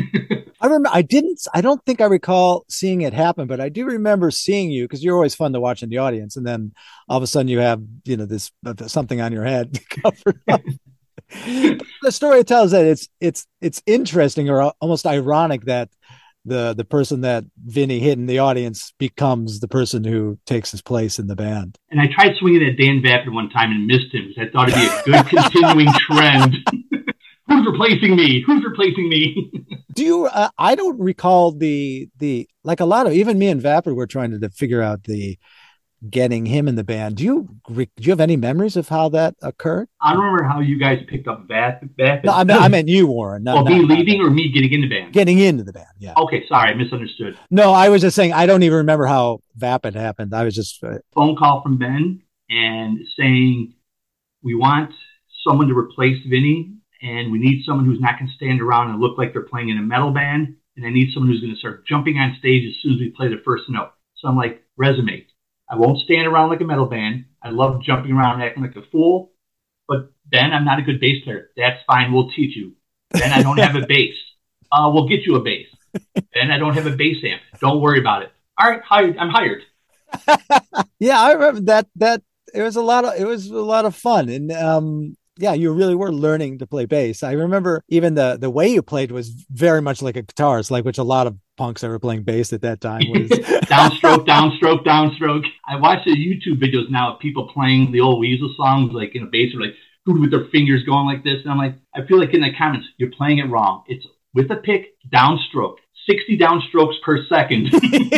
I remember, I didn't, I don't think I recall seeing it happen, but I do remember seeing you because you're always fun to watch in the audience. And then all of a sudden you have, you know, this uh, something on your head covered up. The story tells that it's, it's, it's interesting or almost ironic that the, the person that Vinny hit in the audience becomes the person who takes his place in the band. And I tried swinging at Dan Vapid one time and missed him because I thought it'd be a good continuing trend. Who's replacing me? Who's replacing me? Do you, uh, I don't recall the, the, like a lot of, even me and Vapid were trying to, to figure out the getting him in the band. Do you, do you have any memories of how that occurred? I don't remember how you guys picked up Vapid. No, I meant, I meant you, Warren. Not, well, not, me leaving not or me getting in the band? Getting into the band, yeah. Okay, sorry, I misunderstood. No, I was just saying, I don't even remember how Vapid happened. I was just... Uh, phone call from Ben and saying, we want someone to replace Vinny, and we need someone who's not going to stand around and look like they're playing in a metal band, and I need someone who's going to start jumping on stage as soon as we play the first note. So I'm like, resume. I won't stand around like a metal band. I love jumping around and acting like a fool. But Ben, I'm not a good bass player. That's fine. We'll teach you. Ben, I don't have a bass. Uh, we'll get you a bass. Ben, I don't have a bass amp. Don't worry about it. All right, hired. I'm hired. Yeah, I remember that. That it was a lot of it was a lot of fun, and um, yeah, you really were learning to play bass. I remember even the the way you played was very much like a guitarist, like which a lot of punks that were playing bass at that time was downstroke, downstroke, downstroke. I watch the YouTube videos now of people playing the old Weasel songs, like in a bass, or like with their fingers going like this, and I'm like, I feel like in the comments, you're playing it wrong. It's with a pick, downstroke, sixty downstrokes per second.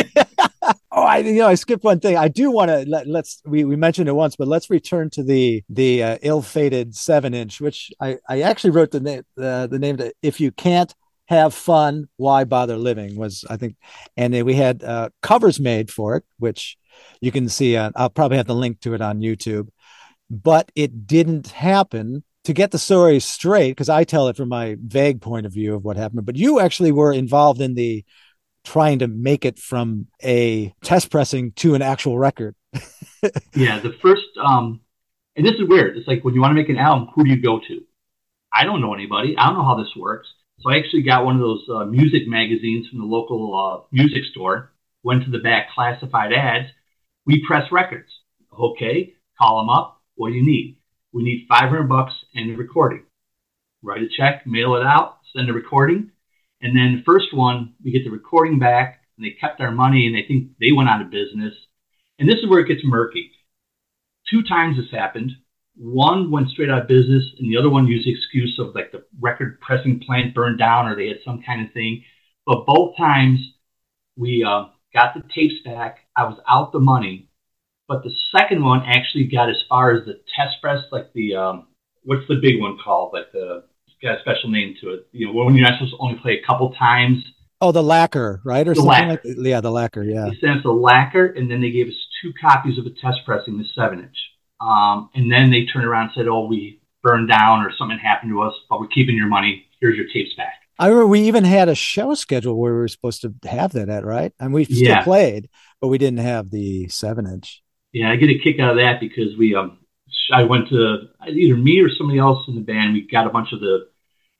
Oh, I you know I skipped one thing. I do want to let, let's we, we mentioned it once, but let's return to the the uh, ill-fated seven inch, which I I actually wrote the name uh, the name that if you can't have fun, why bother living was I think, and then we had uh, covers made for it, which you can see. Uh, I'll probably have to link to it on YouTube, but it didn't happen. To get the story straight, because I tell it from my vague point of view of what happened, but you actually were involved in the trying to make it from a test pressing to an actual record. Yeah, the first, um, and this is weird. It's like when you want to make an album, who do you go to? I don't know anybody. I don't know how this works. So I actually got one of those uh, music magazines from the local uh, music store, went to the back classified ads. We press records. Okay, call them up. What do you need? We need five hundred bucks and a recording. Write a check, mail it out, send a recording. And then the first one, we get the recording back, and they kept our money, and they think they went out of business. And this is where it gets murky. Two times this happened. One went straight out of business, and the other one used the excuse of like the record pressing plant burned down or they had some kind of thing. But both times we uh, got the tapes back. I was out the money. But the second one actually got as far as the test press, like the, um, what's the big one called? Like the, it's got a special name to it. You know, when you're not supposed to only play a couple times. Oh, the lacquer, right? Or the something lacquer. like that? Yeah, the lacquer, yeah. They sent us a lacquer, and then they gave us two copies of a test pressing, the seven inch. Um, and then they turned around and said, oh, we burned down or something happened to us, but we're keeping your money. Here's your tapes back. I remember we even had a show schedule where we were supposed to have that at, right? And we still Yeah. played, but we didn't have the seven inch. Yeah, I get a kick out of that because we, um, I went to either me or somebody else in the band. We got a bunch of the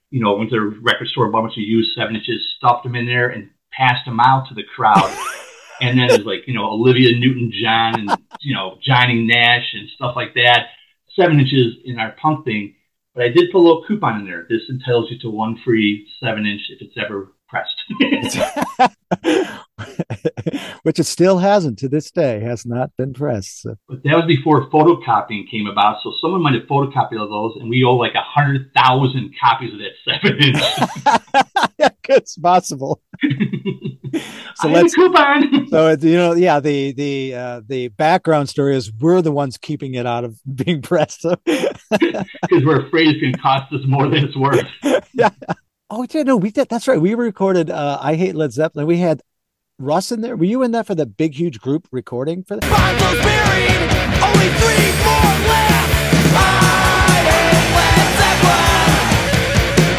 you know, went to the record store, bought a bunch of used seven inches, stuffed them in there, and passed them out to the crowd. And then there's like, you know, Olivia Newton-John and, you know, Johnny Nash and stuff like that. Seven inches in our punk thing. But I did put a little coupon in there. This entitles you to one free seven inch if it's ever pressed. Which it still hasn't to this day, has not been pressed. So. But that was before photocopying came about. So someone might have photocopied all those, and we owe like a hundred thousand copies of that seven inch. Yeah, it's possible. So I let's have a coupon. So you know, yeah. The the uh, the background story is we're the ones keeping it out of being pressed because we're afraid it's going to cost us more than it's worth. Yeah. Oh, yeah, no, we did. That's right. We recorded uh, "I Hate Led Zeppelin." We had Russ in there. Were you in that for the big, huge group recording for that? Bibles buried, only three more left. I hate Led Zeppelin.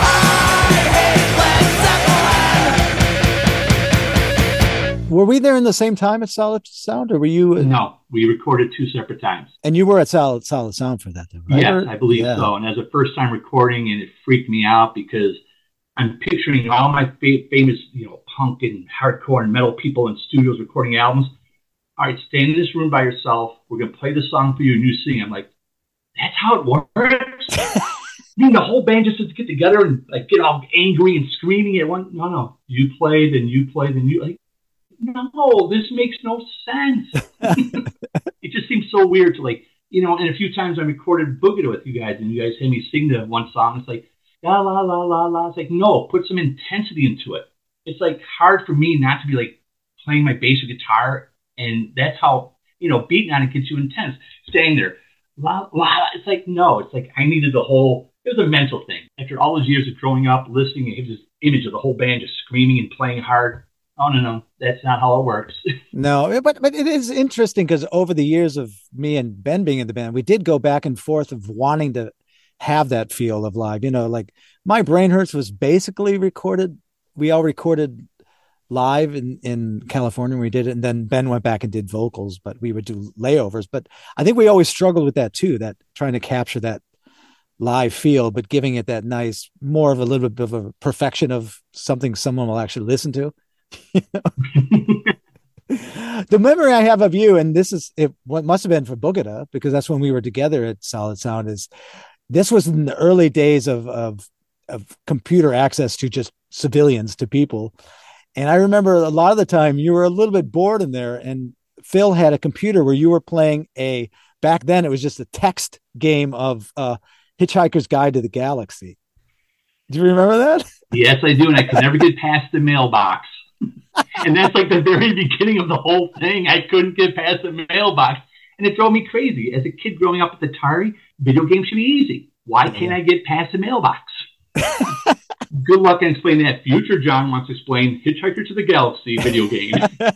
I hate Led Zeppelin. Were we there in the same time at Solid Sound, or were you? No, we recorded two separate times. And you were at Solid Solid Sound for that, though, right? Yes, Or- I believe yeah. so. And as a first time recording, and it freaked me out because I'm picturing all my fa- famous, you know, punk and hardcore and metal people in studios recording albums. All right, stand in this room by yourself. We're going to play the song for you and you sing. I'm like, that's how it works? You mean the whole band just has to get together and like get all angry and screaming at one? No, no. You play, then you play, then you like, no, this makes no sense. It just seems so weird to like, you know, and a few times I recorded Boogie with you guys and you guys had me sing the one song. It's like, la, la, la, la, la. It's like, no, put some intensity into it. It's like hard for me not to be like playing my bass or guitar. And that's how, you know, beating on it gets you intense. Staying there, la, la, la. It's like, no, it's like I needed the whole, it was a mental thing. After all those years of growing up, listening, I have this image of the whole band just screaming and playing hard. Oh, no, no, that's not how it works. No, but but it is interesting because over the years of me and Ben being in the band, we did go back and forth of wanting to have that feel of live. You know, like My Brain Hurts was basically recorded. We all recorded live in, in California. We did it. And then Ben went back and did vocals, but we would do layovers. But I think we always struggled with that too, that trying to capture that live feel, but giving it that nice, more of a little bit of a perfection of something someone will actually listen to. The memory I have of you, and this is it, what must have been for Bogota, because that's when we were together at Solid Sound, is this was in the early days of, of, of computer access to just civilians, to people. And I remember a lot of the time you were a little bit bored in there, and Phil had a computer where you were playing a, back then it was just a text game of uh, Hitchhiker's Guide to the Galaxy. Do you remember that? Yes, I do. And I could never get past the mailbox. And that's like the very beginning of the whole thing. I couldn't get past the mailbox. And it drove me crazy. As a kid growing up at the Atari, video games should be easy. Why can't I get past the mailbox? Good luck in explaining that. Future John wants to explain Hitchhiker to the Galaxy video game.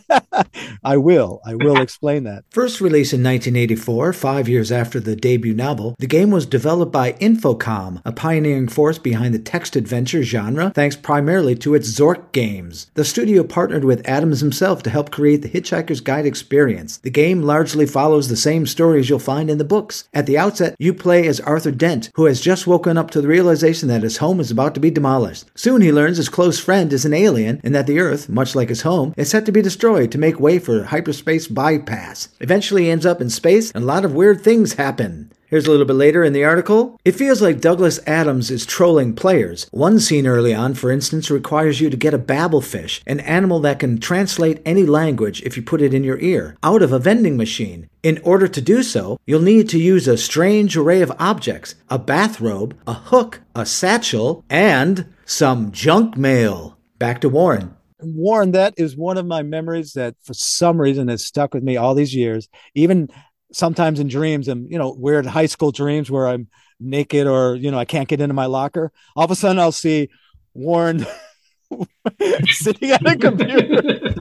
I will. I will explain that. First released in nineteen eighty-four, five years after the debut novel, the game was developed by Infocom, a pioneering force behind the text-adventure genre, thanks primarily to its Zork games. The studio partnered with Adams himself to help create the Hitchhiker's Guide experience. The game largely follows the same stories you'll find in the books. At the outset, you play as Arthur Dent, who has just woken up to the realization that his home is about to be demolished. Soon he learns his close friend is an alien and that the Earth, much like his home, is set to be destroyed to make way for hyperspace bypass. Eventually he ends up in space and a lot of weird things happen. Here's a little bit later in the article. It feels like Douglas Adams is trolling players. One scene early on, for instance, requires you to get a babblefish, an animal that can translate any language if you put it in your ear, out of a vending machine. In order to do so, you'll need to use a strange array of objects, a bathrobe, a hook, a satchel, and some junk mail. Back to Warren. Warren, that is one of my memories that for some reason has stuck with me all these years. Even sometimes in dreams, and you know, weird high school dreams where I'm naked or, you know, I can't get into my locker. All of a sudden I'll see Warren sitting at a computer.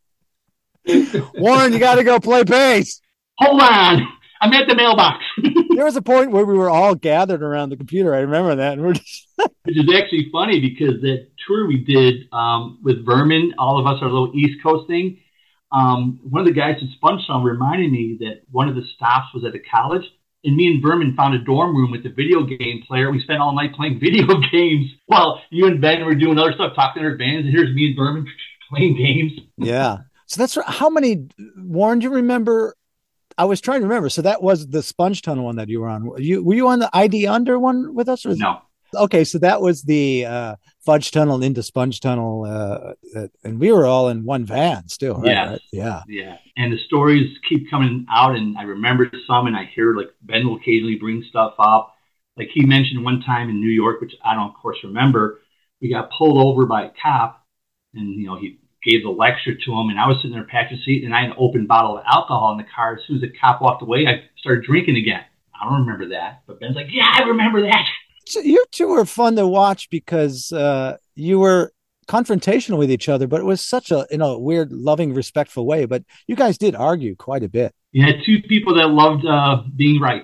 Warren, you got to go play bass. Hold on. I'm at the mailbox. There was a point where we were all gathered around the computer. I remember that. And we're just Which is actually funny because that tour we did um, with Vermin, all of us, our little East Coast thing, um, one of the guys at Sponge Song reminded me that one of the stops was at a college. And me and Vermin found a dorm room with a video game player. We spent all night playing video games while you and Ben were doing other stuff, talking to our bands. And here's me and Vermin playing games. Yeah. So that's how many, Warren, do you remember? I was trying to remember. So that was the Sponge Tunnel one that you were on. Were you, were you on the I D Under one with us? Or no. Okay. So that was the uh, Fudge Tunnel into Sponge Tunnel. Uh, uh, and we were all in one van still. Right? Yeah. Right? Yeah. Yeah. And the stories keep coming out. And I remember some, and I hear like Ben will occasionally bring stuff up. Like he mentioned one time in New York, which I don't, of course, remember, we got pulled over by a cop, and, you know, he gave a lecture to him, and I was sitting there passenger seat, and I had an open bottle of alcohol in the car. As soon as the cop walked away, I started drinking again. I don't remember that, but Ben's like, yeah, I remember that. So you two were fun to watch because uh, you were confrontational with each other, but it was such a, in a weird, loving, respectful way. But you guys did argue quite a bit. You had two people that loved uh, being right.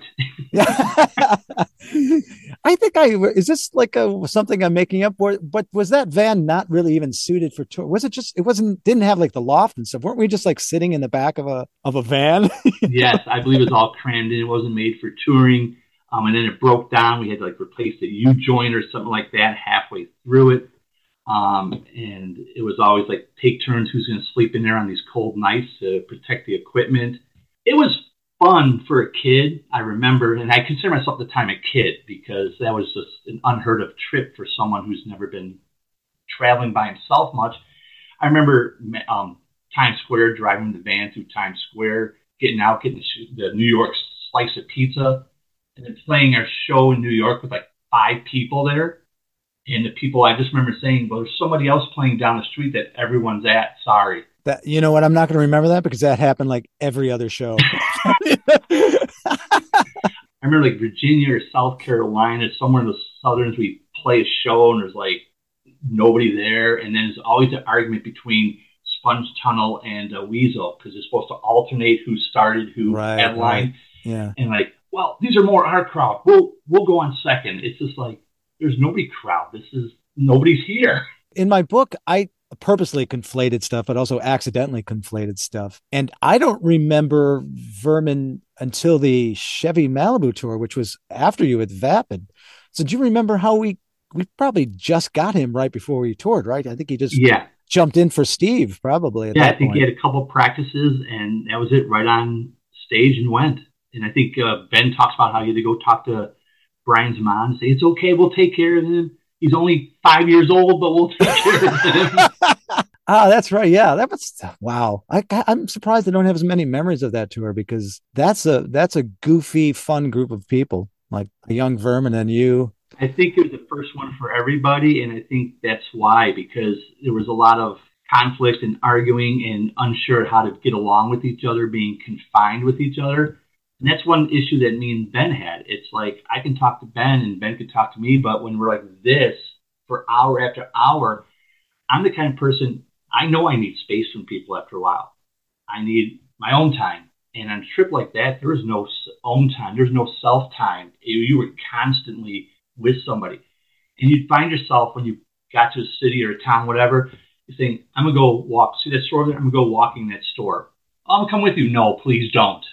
I think I is this like a something I'm making up for? But was that van not really even suited for tour? Was it just it wasn't didn't have like the loft and stuff? Weren't we just like sitting in the back of a of a van? Yes, I believe it was all crammed in. It wasn't made for touring, um, and then it broke down. We had to like replace the U joint or something like that halfway through it, um, and it was always like take turns who's going to sleep in there on these cold nights to protect the equipment. It was fun for a kid, I remember, and I consider myself at the time a kid because that was just an unheard of trip for someone who's never been traveling by himself much. I remember um, Times Square, driving the van through Times Square, getting out, getting the New York slice of pizza, and then playing our show in New York with like five people there. And the people, I just remember saying, well, there's somebody else playing down the street that everyone's at. Sorry. That, you know what? I'm not going to remember that because that happened like every other show. I remember like Virginia or South Carolina, somewhere in the Southerns, we play a show and there's like nobody there. And then there's always an argument between Sponge Tunnel and uh, Weasel because they're supposed to alternate who started, who right, headlined. Right. Yeah. And like, well, these are more our crowd. We'll, we'll go on second. It's just like, there's nobody crowd. This is, nobody's here. In my book, I purposely conflated stuff, but also accidentally conflated stuff. And I don't remember Vermin until the Chevy Malibu tour, which was after you with Vapid. So do you remember how we, we probably just got him right before we toured, right? I think he just yeah. jumped in for Steve probably. At yeah, that I think point. he had a couple practices and that was it, right on stage and went. And I think uh, Ben talks about how he had to go talk to Brian's mom and say, it's okay, we'll take care of him. He's only five years old, but we'll take care of him. Ah, that's right. Yeah, that was wow. I, I'm surprised I don't have as many memories of that tour because that's a that's a goofy, fun group of people, like a young Vermin and you. I think it was the first one for everybody, and I think that's why, because there was a lot of conflict and arguing and unsure how to get along with each other, being confined with each other. And that's one issue that me and Ben had. It's like I can talk to Ben and Ben can talk to me, but when we're like this for hour after hour, I'm the kind of person, I know I need space from people after a while. I need my own time. And on a trip like that, there is no own time. There's no self time. You, you were constantly with somebody. And you'd find yourself when you got to a city or a town, whatever, you're saying, I'm going to go walk. See that store there? I'm going to go walking that store. I'll come with you. No, please don't.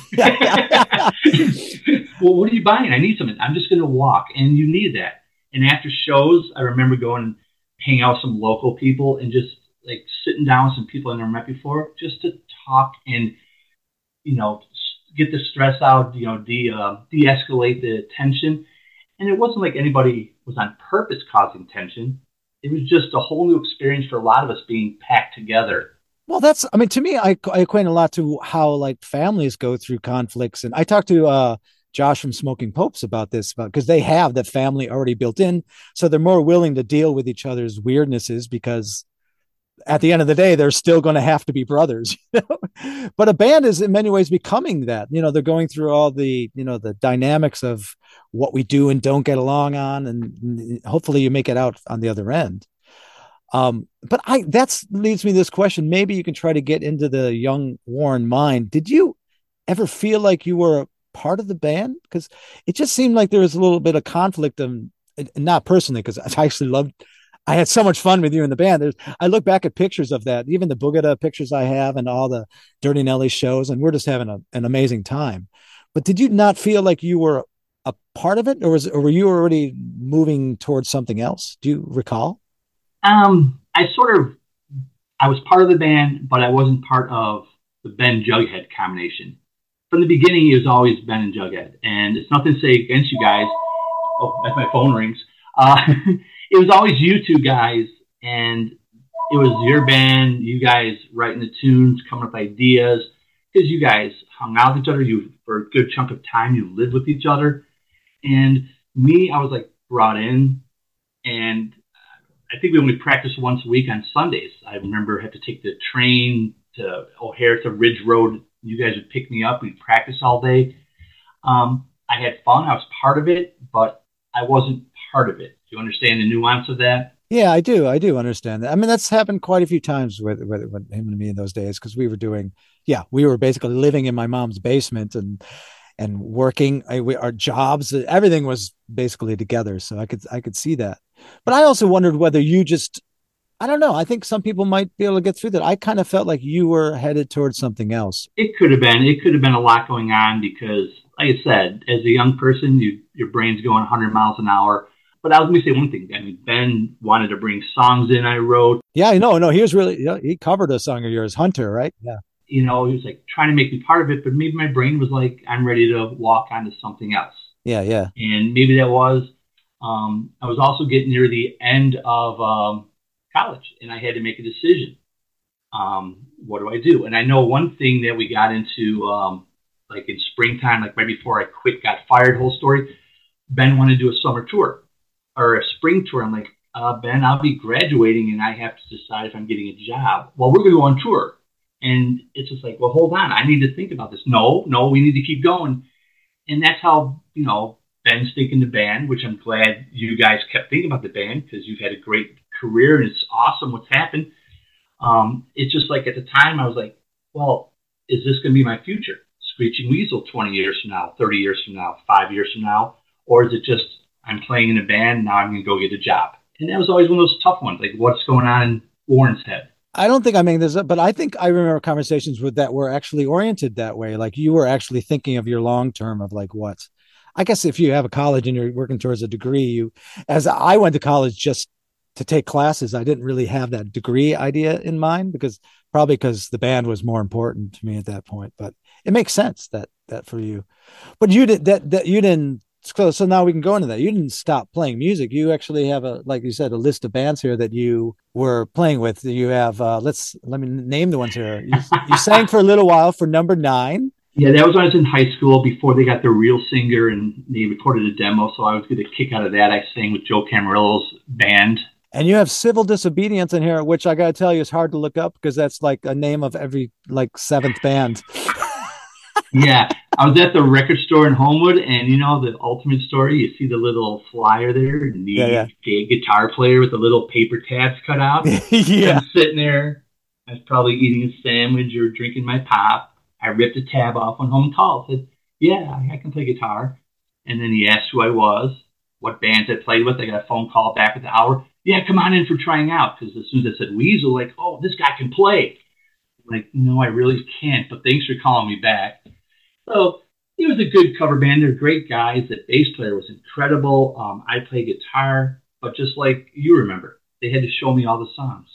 Well, what are you buying? I need something. I'm just going to walk. And you need that. And after shows, I remember going and hanging out with some local people and just like sitting down with some people I never met before just to talk and, you know, get the stress out, you know, de, uh, de-escalate the tension. And it wasn't like anybody was on purpose causing tension. It was just a whole new experience for a lot of us being packed together. Well, that's, I mean, to me, I, I equate a lot to how like families go through conflicts. And I talked to uh, Josh from Smoking Popes about this, about because they have the family already built in. So they're more willing to deal with each other's weirdnesses because at the end of the day, they're still going to have to be brothers. You know? But a band is in many ways becoming that. You know, they're going through all the, you know, the dynamics of what we do and don't get along on. And hopefully you make it out on the other end. Um, but I, that's leads me to this question. Maybe you can try to get into the young Warren mind. Did you ever feel like you were a part of the band? Because it just seemed like there was a little bit of conflict, and not personally, because I actually loved, I had so much fun with you in the band. There's, I look back at pictures of that, even the Boogada pictures I have and all the Dirty Nelly shows, and we're just having a, an amazing time. But did you not feel like you were a part of it, or was or were you already moving towards something else? Do you recall? Um, I sort of, I was part of the band, but I wasn't part of the Ben Jughead combination. From the beginning, it was always Ben and Jughead, and it's nothing to say against you guys. Oh, as my phone rings. Uh, it was always you two guys, and it was your band, you guys writing the tunes, coming up with ideas, because you guys hung out with each other. You, for a good chunk of time, you lived with each other. And me, I was like brought in, and I think we only practiced once a week on Sundays. I remember I had to take the train to O'Hare to Ridge Road. You guys would pick me up. We'd practice all day. Um, I had fun. I was part of it, but I wasn't part of it. Do you understand the nuance of that? Yeah, I do. I do understand that. I mean, that's happened quite a few times with, with, with him and me in those days because we were doing, yeah, we were basically living in my mom's basement and and working. I, we, our jobs, everything was basically together. So I could I could see that. But I also wondered whether you just, I don't know. I think some people might be able to get through that. I kind of felt like you were headed towards something else. It could have been. It could have been a lot going on because, like I said, as a young person, you, your brain's going one hundred miles an hour. But I was going to say one thing. I mean, Ben wanted to bring songs in I wrote. Yeah, no, no. He was really, yeah, he covered a song of yours, Hunter, right? Yeah. You know, he was like trying to make me part of it, but maybe my brain was like, I'm ready to walk onto something else. Yeah, yeah. And maybe that was, um, I was also getting near the end of um, college, and I had to make a decision. Um, what do I do? And I know one thing that we got into, um, like in springtime, like right before I quit, got fired, whole story, Ben wanted to do a summer tour or a spring tour. I'm like, uh, Ben, I'll be graduating and I have to decide if I'm getting a job. Well, we're going to go on tour. And it's just like, well, hold on. I need to think about this. No, no, we need to keep going. And that's how, you know, Ben's thinking the band, which I'm glad you guys kept thinking about the band because you've had a great career and it's awesome what's happened. Um, it's just like at the time I was like, well, is this going to be my future? Screeching Weasel twenty years from now, thirty years from now, five years from now? Or is it just I'm playing in a band, now I'm going to go get a job? And that was always one of those tough ones, like what's going on in Warren's head. I don't think I'm making this up, but I think I remember conversations with that were actually oriented that way. Like you were actually thinking of your long term of like what, I guess if you have a college and you're working towards a degree, you, as I went to college just to take classes, I didn't really have that degree idea in mind because probably because the band was more important to me at that point, but it makes sense that, that for you, but you did that, that you didn't. So, so now we can go into that. You didn't stop playing music. You actually have a, like you said, a list of bands here that you were playing with. You have, uh, let's, let me name the ones here. You, you sang for a little while for Number Nine. Yeah, that was when I was in high school before they got their real singer and they recorded a demo. So I was getting a kick out of that. I sang with Joe Camarillo's band. And you have Civil Disobedience in here, which I got to tell you is hard to look up because that's like a name of every like seventh band. Yeah, I was at the record store in Homewood, and you know the ultimate story. You see the little flyer there, and the yeah, yeah. guitar player with the little paper tabs cut out. Yeah, I'm sitting there. I was probably eating a sandwich or drinking my pop. I ripped a tab off on home call. Said, "Yeah, I can play guitar." And then he asked who I was, what bands I played with. I got a phone call back at the hour. Yeah, come on in for trying out. Because as soon as I said Weasel, like, oh, this guy can play. I'm like, no, I really can't. But thanks for calling me back. So it was a good cover band. They're great guys. The bass player was incredible. Um, I play guitar, but just like you remember, they had to show me all the songs.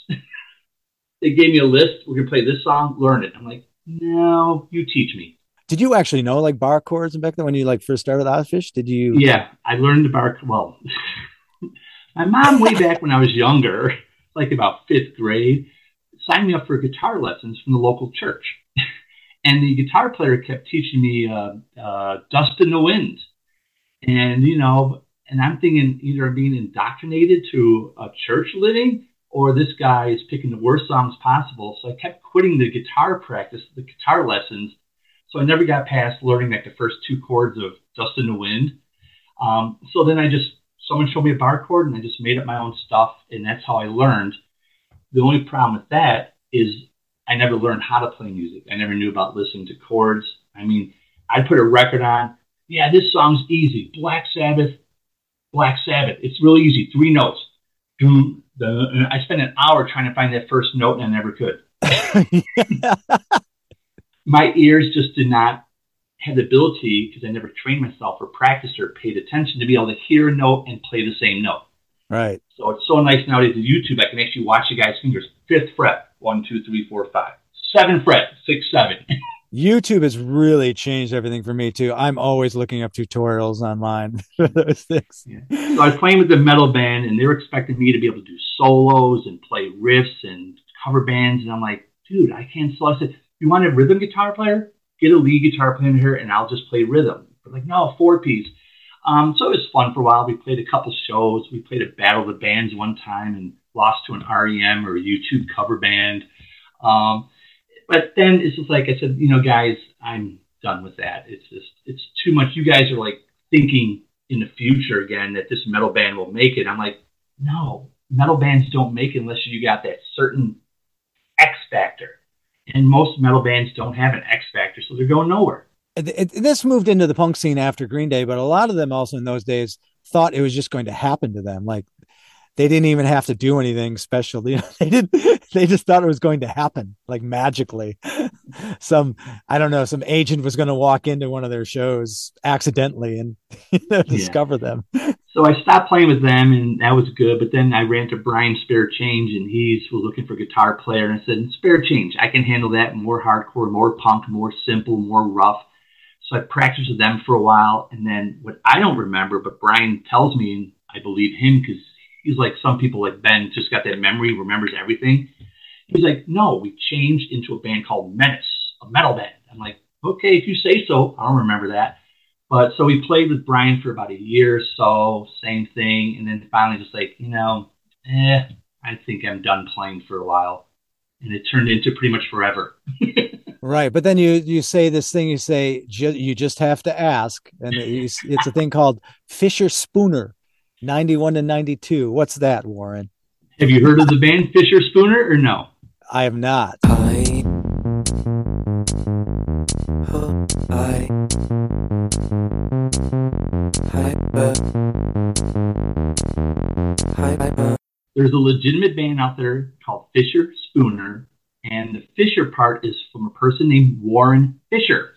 They gave me a list. We're going to play this song, learn it. I'm like, no, you teach me. Did you actually know like bar chords back then when you like first started with Oddfish? Did you? Yeah, I learned the bar. Well, my mom way back when I was younger, like about fifth grade, signed me up for guitar lessons from the local church. And the guitar player kept teaching me uh, uh, Dust in the Wind. And, you know, and I'm thinking either I'm being indoctrinated to a church living or this guy is picking the worst songs possible. So I kept quitting the guitar practice, the guitar lessons. So I never got past learning like the first two chords of Dust in the Wind. Um, so then I just, someone showed me a bar chord and I just made up my own stuff. And that's how I learned. The only problem with that is I never learned how to play music. I never knew about listening to chords. I mean, I'd put a record on. Yeah, this song's easy. Black Sabbath, Black Sabbath. It's really easy. Three notes. And I spent an hour trying to find that first note, and I never could. My ears just did not had the ability, because I never trained myself or practiced or paid attention, to be able to hear a note and play the same note. Right. So it's so nice nowadays with YouTube, I can actually watch the guy's fingers. Fifth fret, one, two, three, four, five. Seventh fret, six, seven. YouTube has really changed everything for me too. I'm always looking up tutorials online for those things. Yeah. So I was playing with the metal band, and they were expecting me to be able to do solos and play riffs and cover bands. And I'm like, dude, I can't solo. I said, you want a rhythm guitar player? Get a lead guitar player in here, and I'll just play rhythm. They're like, no, four piece. Um, so it was fun for a while. We played a couple shows. We played a Battle of the Bands one time and lost to an R E M or a YouTube cover band. Um, but then it's just like I said, you know, guys, I'm done with that. It's just, it's too much. You guys are like thinking in the future again that this metal band will make it. I'm like, no, metal bands don't make it unless you got that certain X factor. And most metal bands don't have an X factor, so they're going nowhere. It, it, this moved into the punk scene after Green Day, but a lot of them also in those days thought it was just going to happen to them. Like they didn't even have to do anything special. You know, they didn't, they just thought it was going to happen like magically. Some, I don't know, some agent was going to walk into one of their shows accidentally and you know, discover yeah. them. So I stopped playing with them, and that was good. But then I ran to Brian Spare Change, and he was looking for a guitar player. And I said, Spare Change, I can handle that. More hardcore, more punk, more simple, more rough. So I practiced with them for a while. And then what I don't remember, but Brian tells me, and I believe him because he's like some people like Ben, just got that memory, remembers everything. He's like, no, we changed into a band called Menace, a metal band. I'm like, okay, if you say so. I don't remember that. But so we played with Brian for about a year or so, same thing. And then finally just like, you know, eh, I think I'm done playing for a while. And it turned into pretty much forever. Right. But then you, you say this thing, you say, ju- you just have to ask. And it's, it's a thing called Fisher Spooner, ninety-one to ninety-two. What's that, Warren? Have you heard of the band Fisher Spooner or no? I have not. I, huh, I, hyper, hyper. There's a legitimate band out there called Fisher Spooner, and the Fisher part is from a person named Warren Fisher.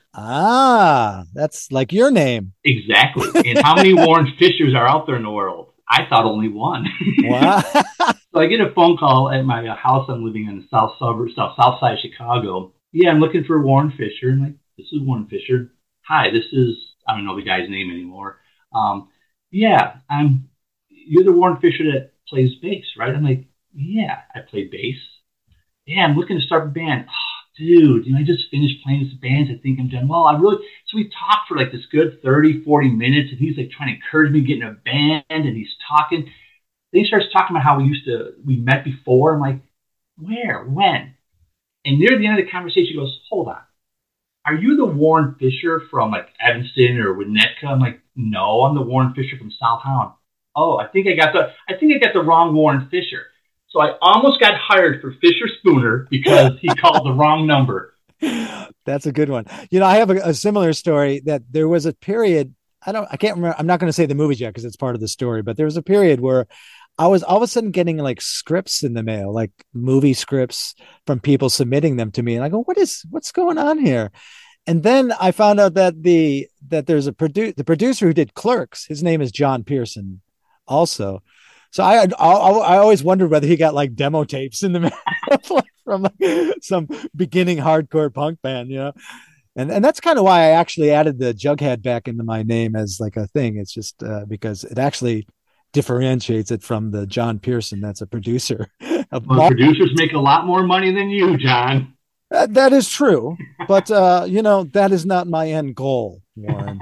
Ah, that's like your name. Exactly. And how many Warren Fishers are out there in the world? I thought only one. Wow. So I get a phone call at my house I'm living in the south suburb, south, south side of Chicago. Yeah, I'm looking for Warren Fisher. I'm like, this is Warren Fisher. Hi, this is, I don't know the guy's name anymore. Um, yeah, I'm, you're the Warren Fisher that plays bass, right? I'm like, yeah, I play bass. Yeah, I'm looking to start a band. Oh, dude, you know, I just finished playing this band. I think I'm done. Well, I really, so we talked for like this good thirty, forty minutes, and he's like trying to encourage me to get in a band, and he's talking. Then he starts talking about how we used to, we met before. I'm like, where, when? And near the end of the conversation, he goes, hold on. Are you the Warren Fisher from like Evanston or Winnetka? I'm like, no, I'm the Warren Fisher from South Holland. Oh, I think I got the, I think I got the wrong Warren Fisher. So I almost got hired for Fisher Spooner because he called the wrong number. That's a good one. You know, I have a, a similar story that there was a period. I don't, I can't remember. I'm not going to say the movies yet because it's part of the story, but there was a period where I was all of a sudden getting like scripts in the mail, like movie scripts from people submitting them to me. And I go, what is, what's going on here? And then I found out that the, that there's a produ- the producer who did Clerks, his name is John Pearson also. So I, I, I always wondered whether he got like demo tapes in the mail from like some beginning hardcore punk band, you know? And, and that's kind of why I actually added the Jughead back into my name as like a thing. It's just uh, because it actually differentiates it from the John Pearson. That's a producer. Of well, producers make a lot more money than you, John. Uh, that is true. But, uh, you know, that is not my end goal, Warren.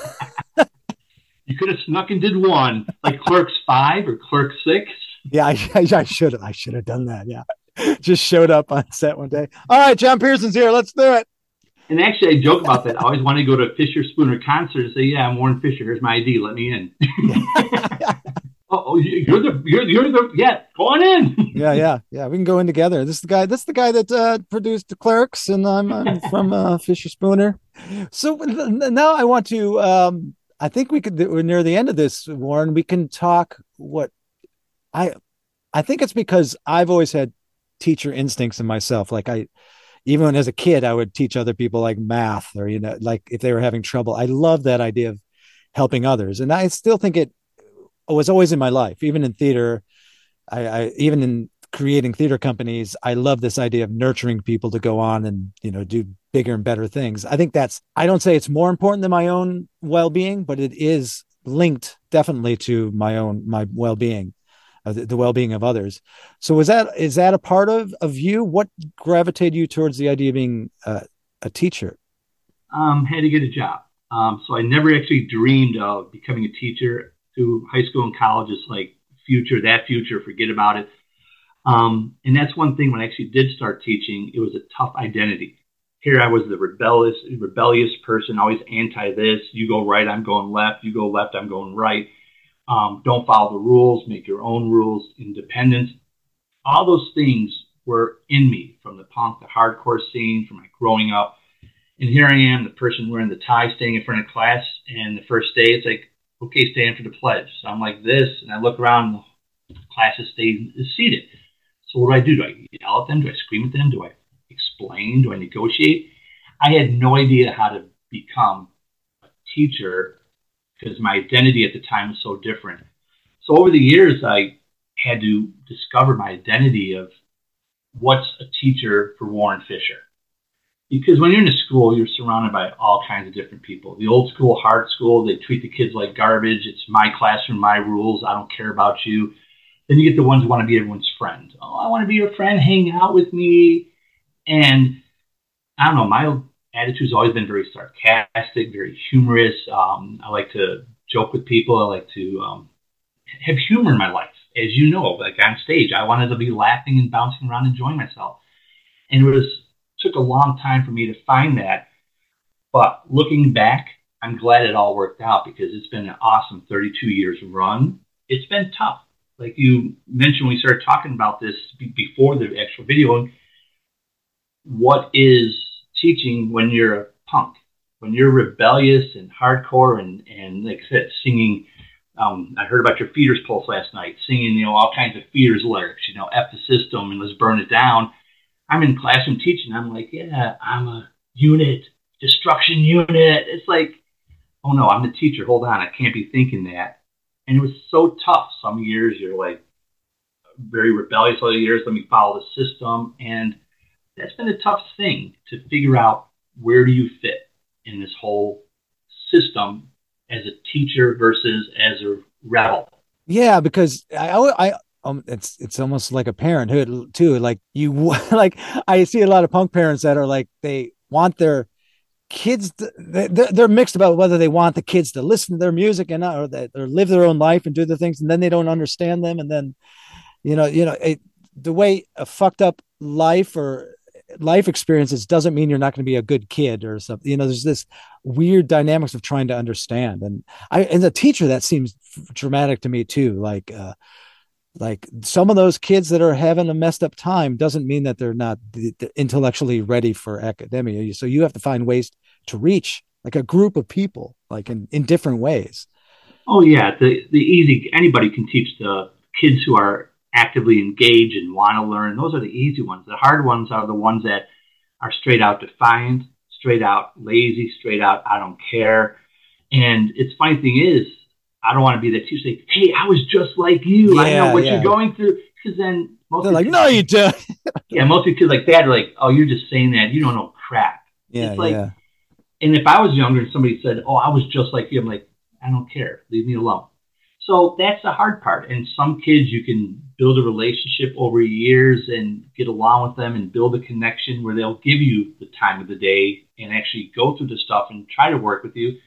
You could have snuck and did one, like Clerks five or Clerks six. Yeah, I, I should have. I should have done that. Yeah. Just showed up on set one day. All right, John Pearson's here. Let's do it. And actually, I joke about that. I always want to go to a Fisher Spooner concert and say, yeah, I'm Warren Fisher. Here's my I D. Let me in. oh, you're the, you're, you're the, yeah, go on in. yeah, yeah, yeah. We can go in together. This is the guy, this is the guy that uh, produced the Clerks, and I'm, I'm from uh, Fisher Spooner. So now I want to, um, I think we could, we're near the end of this, Warren. We can talk what I, I think it's because I've always had teacher instincts in myself. Like I, even when as a kid, I would teach other people like math or, you know, like if they were having trouble. I love that idea of helping others. And I still think it was always in my life, even in theater. I, I even in creating theater companies, I love this idea of nurturing people to go on and, you know, do bigger and better things. I think that's, I don't say it's more important than my own well-being, but it is linked definitely to my own, my well-being, uh, the, the well-being of others. So was that, is that a part of, of you? What gravitated you towards the idea of being uh, a teacher? Um, had to get a job. Um, so I never actually dreamed of becoming a teacher through high school and college. It's like future, that future, forget about it. Um, and that's one thing when I actually did start teaching, it was a tough identity. Here I was the rebellious, rebellious person, always anti this. You go right, I'm going left. You go left, I'm going right. Um, don't follow the rules, make your own rules, independence. All those things were in me from the punk, the hardcore scene, from my growing up. And here I am, the person wearing the tie, staying in front of class. And the first day, it's like, okay, stand for the pledge. So I'm like this, and I look around, the class is staying is seated. So what do I do? Do I yell at them? Do I scream at them? Do I explain? Do I negotiate? I had no idea how to become a teacher because my identity at the time was so different. So over the years, I had to discover my identity of what's a teacher for Warren Fisher. Because when you're in a school, you're surrounded by all kinds of different people. The old school, hard school, they treat the kids like garbage. It's my classroom, my rules. I don't care about you. Then you get the ones who want to be everyone's friend. Oh, I want to be your friend. Hang out with me. And I don't know, my attitude's always been very sarcastic, very humorous. Um, I like to joke with people. I like to um, have humor in my life. As you know, like on stage, I wanted to be laughing and bouncing around, enjoying myself. And it was took a long time for me to find that. But looking back, I'm glad it all worked out because it's been an awesome thirty-two years run. It's been tough. Like you mentioned, when we started talking about this before the actual video, what is teaching when you're a punk, when you're rebellious and hardcore and, and like I said, singing, um, I heard about your Feeders Pulse last night, singing, you know, all kinds of Feeders lyrics, you know, F the system and let's burn it down. I'm in classroom teaching. I'm like, yeah, I'm a unit, destruction unit. It's like, oh no, I'm the teacher. Hold on. I can't be thinking that. And it was so tough. Some years you're like very rebellious. Other years, let me follow the system. And that's been a tough thing to figure out where do you fit in this whole system as a teacher versus as a rebel. Yeah, because I, I, um, it's it's almost like a parenthood too. Like you, like I see a lot of punk parents that are like they want their kids to, they're, they're mixed about whether they want the kids to listen to their music and not, or that or live their own life and do the things, and then they don't understand them, and then you know you know it, the way a fucked up life or life experiences doesn't mean you're not going to be a good kid or something. You know, there's this weird dynamics of trying to understand, and I as a teacher that seems dramatic to me too. Like uh like some of those kids that are having a messed up time doesn't mean that they're not intellectually ready for academia. So you have to find ways to reach like a group of people, like in, in different ways. Oh yeah. The, the easy, anybody can teach the kids who are actively engaged and want to learn. Those are the easy ones. The hard ones are the ones that are straight out defiant, straight out lazy, straight out, I don't care. And it's funny thing is, I don't want to be that teacher say, hey, I was just like you. Yeah, I know what yeah. you're going through. Because then most they're like, kids, no, you don't. Yeah, most of the kids like that are like, oh, you're just saying that. You don't know crap. Yeah, it's like, yeah. And if I was younger and somebody said, oh, I was just like you, I'm like, I don't care. Leave me alone. So that's the hard part. And some kids, you can build a relationship over years and get along with them and build a connection where they'll give you the time of the day and actually go through the stuff and try to work with you.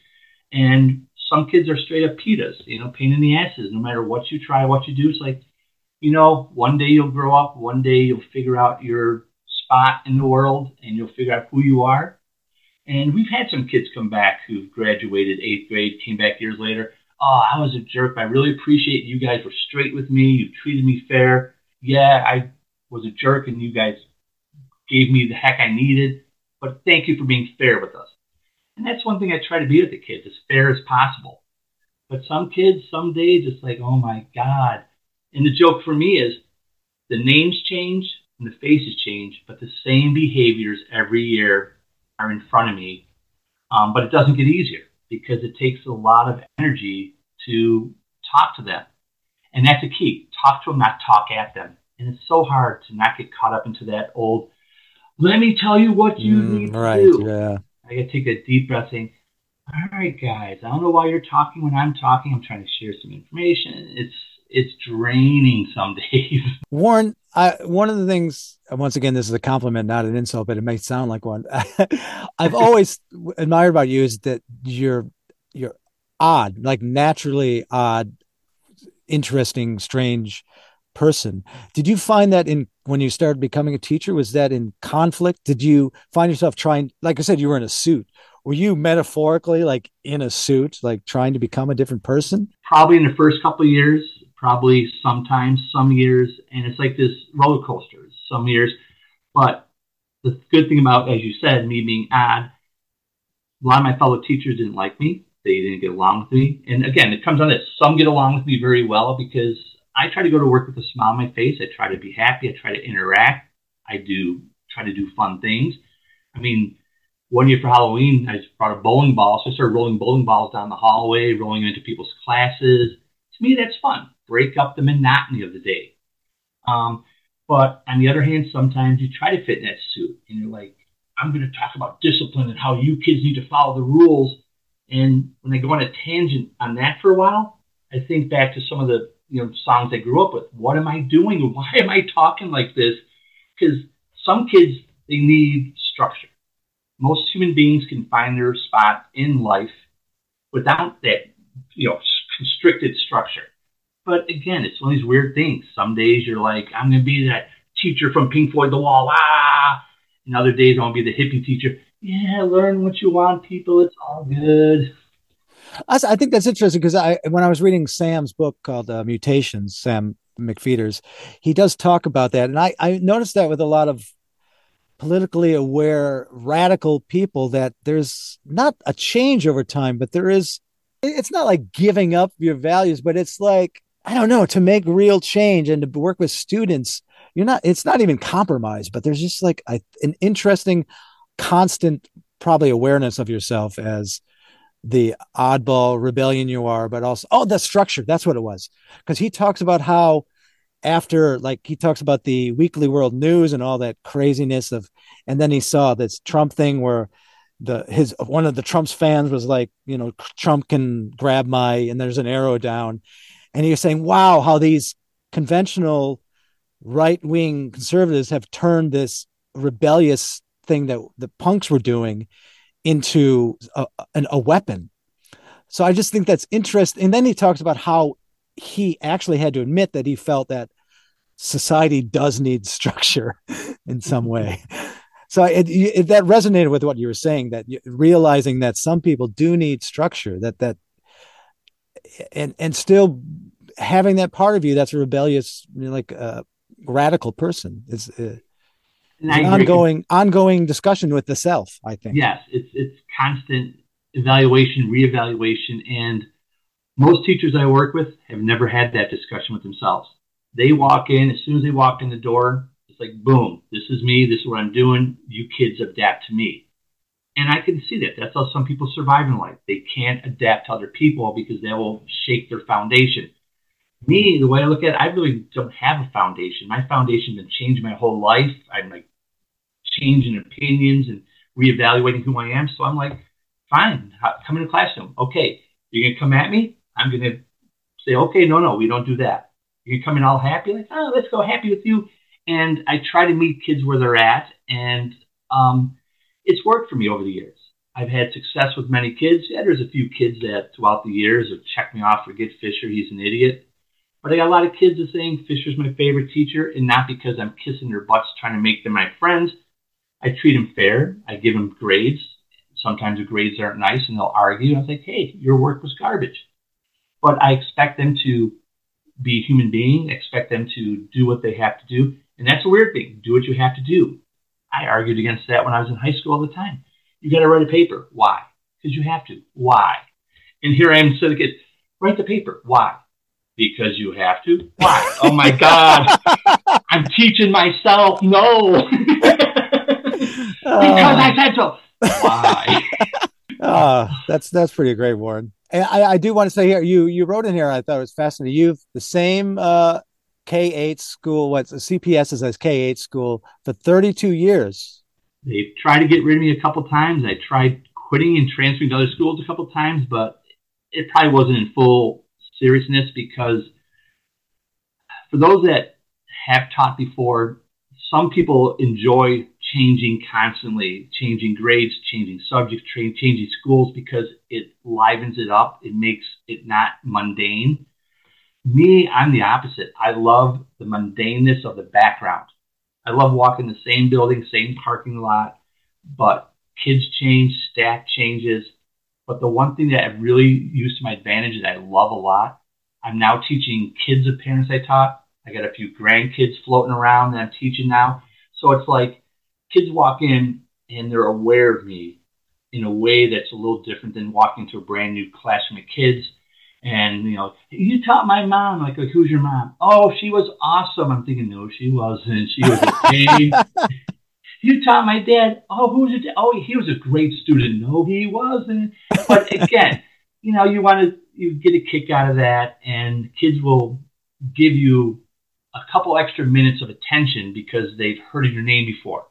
And some kids are straight up pitas, you know, pain in the asses. No matter what you try, what you do, it's like, you know, one day you'll grow up, one day you'll figure out your spot in the world and you'll figure out who you are. And we've had some kids come back who've graduated eighth grade, came back years later. Oh, I was a jerk. I really appreciate you guys were straight with me. You treated me fair. Yeah, I was a jerk and you guys gave me the heck I needed. But thank you for being fair with us. And that's one thing I try to be with the kids, as fair as possible. But some kids, some days, it's like, oh my God. And the joke for me is the names change, and the faces change, but the same behaviors every year are in front of me. Um, but it doesn't get easier because it takes a lot of energy to talk to them. And that's the key. Talk to them, not talk at them. And it's so hard to not get caught up into that old, let me tell you what you Mm, need to right. do. Yeah. I got to take a deep breath saying, all right, guys, I don't know why you're talking when I'm talking. I'm trying to share some information. It's it's draining some days. Warren, I, one of the things, once again, this is a compliment, not an insult, but it may sound like one. I've always admired about you is that you're you're odd, like naturally odd, interesting, strange person. Did you find that in when you started becoming a teacher? Was that in conflict? Did you find yourself trying, like I said, you were in a suit. Were you metaphorically like in a suit, like trying to become a different person? Probably in the first couple of years, probably sometimes, some years, and it's like this roller coaster, some years. But the good thing about, as you said, me being odd, a lot of my fellow teachers didn't like me. They didn't get along with me. And again, it comes on this. Some get along with me very well because I try to go to work with a smile on my face. I try to be happy. I try to interact. I do try to do fun things. I mean, one year for Halloween, I just brought a bowling ball. So I started rolling bowling balls down the hallway, rolling them into people's classes. To me, that's fun. Break up the monotony of the day. Um, but on the other hand, sometimes you try to fit in that suit. And you're like, I'm going to talk about discipline and how you kids need to follow the rules. And when I go on a tangent on that for a while, I think back to some of the you know songs I grew up with. What am I doing? Why am I talking like this? Because some kids, they need structure. Most human beings can find their spot in life without that, you know, constricted structure. But again, it's one of these weird things. Some days you're like, I'm going to be that teacher from Pink Floyd The Wall, ah. And other days I want to be the hippie teacher. Yeah, learn what you want, people. It's all good. I, I think that's interesting because I, when I was reading Sam's book called uh, Mutations, Sam McFeeters, he does talk about that. And I, I noticed that with a lot of politically aware, radical people that there's not a change over time, but there is, it's not like giving up your values, but it's like, I don't know, to make real change and to work with students, you're not, it's not even compromise, but there's just like a, an interesting, constant, probably awareness of yourself as the oddball rebellion you are, but also, oh, the structure, that's what it was. Because he talks about how after, like, he talks about the Weekly World News and all that craziness of, and then he saw this Trump thing where the his one of the Trump's fans was like, you know, Trump can grab my, and there's an arrow down, and he was saying, wow, how these conventional right-wing conservatives have turned this rebellious thing that the punks were doing into a, an, a weapon. So I just think that's interesting. And then he talks about how he actually had to admit that he felt that society does need structure in some way. So it, it, that resonated with what you were saying, that realizing that some people do need structure, that, that, and, and still having that part of you that's a rebellious, you know, like a radical person is uh, an ongoing, ongoing discussion with the self, I think. Yes, it's it's constant evaluation, reevaluation, and most teachers I work with have never had that discussion with themselves. They walk in, as soon as they walk in the door, it's like, boom, this is me, this is what I'm doing, you kids adapt to me. And I can see that. That's how some people survive in life. They can't adapt to other people because they will shake their foundation. Me, the way I look at it, I really don't have a foundation. My foundation has been changing my whole life. I'm like changing opinions and reevaluating who I am. So I'm like, fine, come in the classroom. Okay, you're going to come at me? I'm going to say, okay, no, no, we don't do that. You can come in all happy, like, oh, let's go happy with you. And I try to meet kids where they're at. And um, it's worked for me over the years. I've had success with many kids. Yeah, there's a few kids that throughout the years have checked me off, forget Fisher, he's an idiot. But I got a lot of kids that saying Fisher's my favorite teacher, and not because I'm kissing their butts trying to make them my friends. I treat them fair. I give them grades. Sometimes the grades aren't nice, and they'll argue. I was like, hey, your work was garbage. But I expect them to be a human being, expect them to do what they have to do. And that's a weird thing. Do what you have to do. I argued against that when I was in high school all the time. You got to write a paper. Why? Because you have to. Why? And here I am, so the kids, write the paper. Why? Because you have to. Why? Oh my God. I'm teaching myself. No. Because I said so. Why? Uh, that's that's pretty great, Warren. And I, I do want to say here, you you wrote in here, I thought it was fascinating. You've the same uh, K eight school, what's C P S is as K eight school for thirty-two years. They tried to get rid of me a couple times. I tried quitting and transferring to other schools a couple times, but it probably wasn't in full seriousness, because for those that have taught before, some people enjoy changing constantly, changing grades, changing subjects, tra- changing schools, because it livens it up. It makes it not mundane. Me, I'm the opposite. I love the mundaneness of the background. I love walking the same building, same parking lot, but kids change, staff changes. But the one thing that I've really used to my advantage that I love a lot, I'm now teaching kids of parents I taught. I got a few grandkids floating around that I'm teaching now. So it's like kids walk in and they're aware of me in a way that's a little different than walking to a brand new classroom of kids. And, you know, you taught my mom. Like, like, who's your mom? Oh, she was awesome. I'm thinking, no, she wasn't. She was a pain. You taught my dad. Oh, who's it? Oh, he was a great student. No, he wasn't. But again, you know, you want to you get a kick out of that, and kids will give you a couple extra minutes of attention because they've heard of your name before.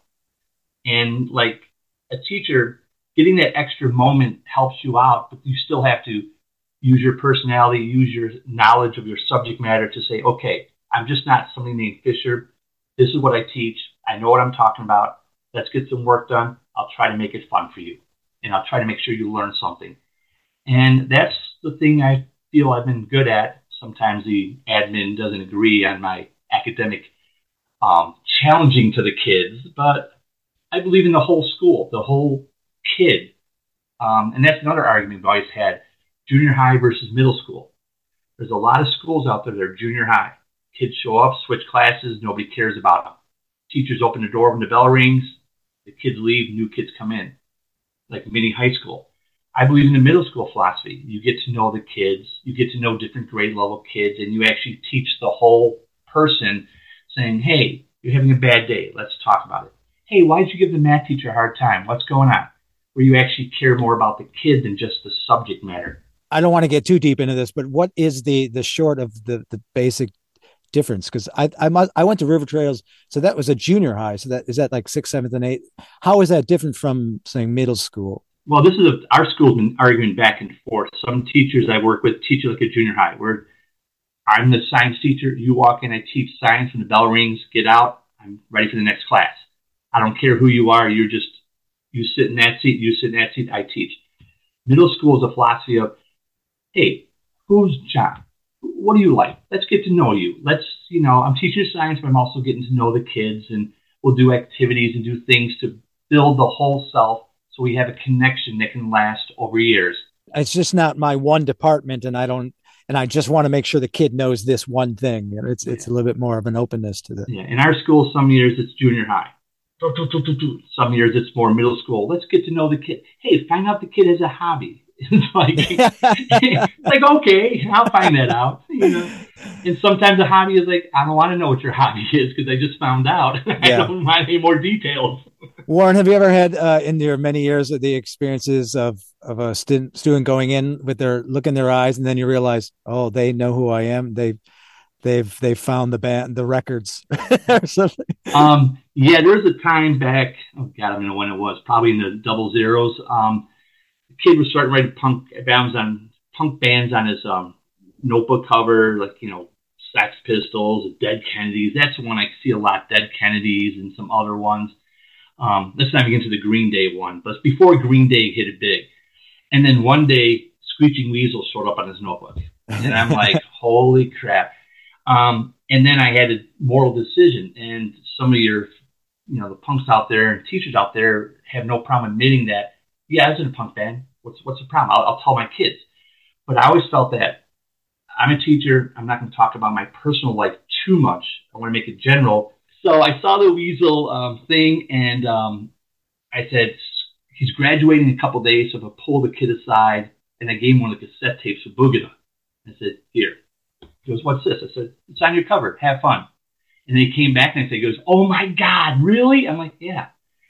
And like a teacher, getting that extra moment helps you out, but you still have to use your personality, use your knowledge of your subject matter to say, okay, I'm just not somebody named Fisher. This is what I teach. I know what I'm talking about. Let's get some work done. I'll try to make it fun for you. And I'll try to make sure you learn something. And that's the thing I feel I've been good at. Sometimes the admin doesn't agree on my academic um, challenging to the kids, but I believe in the whole school, the whole kid. Um, and that's another argument we've always had, junior high versus middle school. There's a lot of schools out there that are junior high. Kids show up, switch classes, nobody cares about them. Teachers open the door when the bell rings, the kids leave, new kids come in, like mini high school. I believe in the middle school philosophy. You get to know the kids, you get to know different grade level kids, and you actually teach the whole person, saying, hey, you're having a bad day, let's talk about it. Hey, why did you give the math teacher a hard time? What's going on? Where you actually care more about the kid than just the subject matter. I don't want to get too deep into this, but what is the the short of the the basic difference? Because I I must, I went to River Trails, so that was a junior high. So that is that like sixth, seventh, and eighth. How is that different from saying middle school? Well, this is a, our school's been arguing back and forth. Some teachers I work with teach it like a junior high, where I'm the science teacher. You walk in, I teach science. When the bell rings, get out. I'm ready for the next class. I don't care who you are. You're just you sit in that seat. You sit in that seat. I teach. Middle school is a philosophy of, hey, who's John? What do you like? Let's get to know you. Let's, you know, I'm teaching science, but I'm also getting to know the kids, and we'll do activities and do things to build the whole self so we have a connection that can last over years. It's just not my one department, and I don't, and I just want to make sure the kid knows this one thing. You know, it's, it's a little bit more of an openness to the. Yeah. In our school, some years it's junior high. Some years it's more middle school. Let's get to know the kid. Hey, find out the kid has a hobby. It's like, it's like, okay, I'll find that out. You know, and sometimes the hobby is like, I don't want to know what your hobby is because I just found out. I Yeah. don't want any more details. Warren, have you ever had uh, in your many years of the experiences of of a student student going in with their look in their eyes, and then you realize, oh, they know who I am. They they've they've found the band, the records, or something. Um, yeah, there was a time back. Oh God, I don't know when it was. Probably in the double zeros. Um, the kid was starting writing punk bands on punk bands on his um, notebook cover, like you know, Sex Pistols, Dead Kennedys. That's the one I see a lot. Dead Kennedys and some other ones. Um, let's not get into the Green Day one, but before Green Day hit it big. And then one day, Screeching Weasel showed up on his notebook, and I'm like, holy crap. Um, and then I had a moral decision, and some of your, you know, the punks out there and teachers out there have no problem admitting that, yeah, I was in a punk band. What's, what's the problem? I'll, I'll tell my kids. But I always felt that I'm a teacher. I'm not going to talk about my personal life too much. I want to make it general. So I saw the Weasel um, thing, and um, I said, he's graduating in a couple days, so if I pull the kid aside, and I gave him one of the cassette tapes of Boogada. I said, here, He goes, what's this? I said, it's on your cover. Have fun. And they came back and he goes, oh my God, really? I'm like, yeah.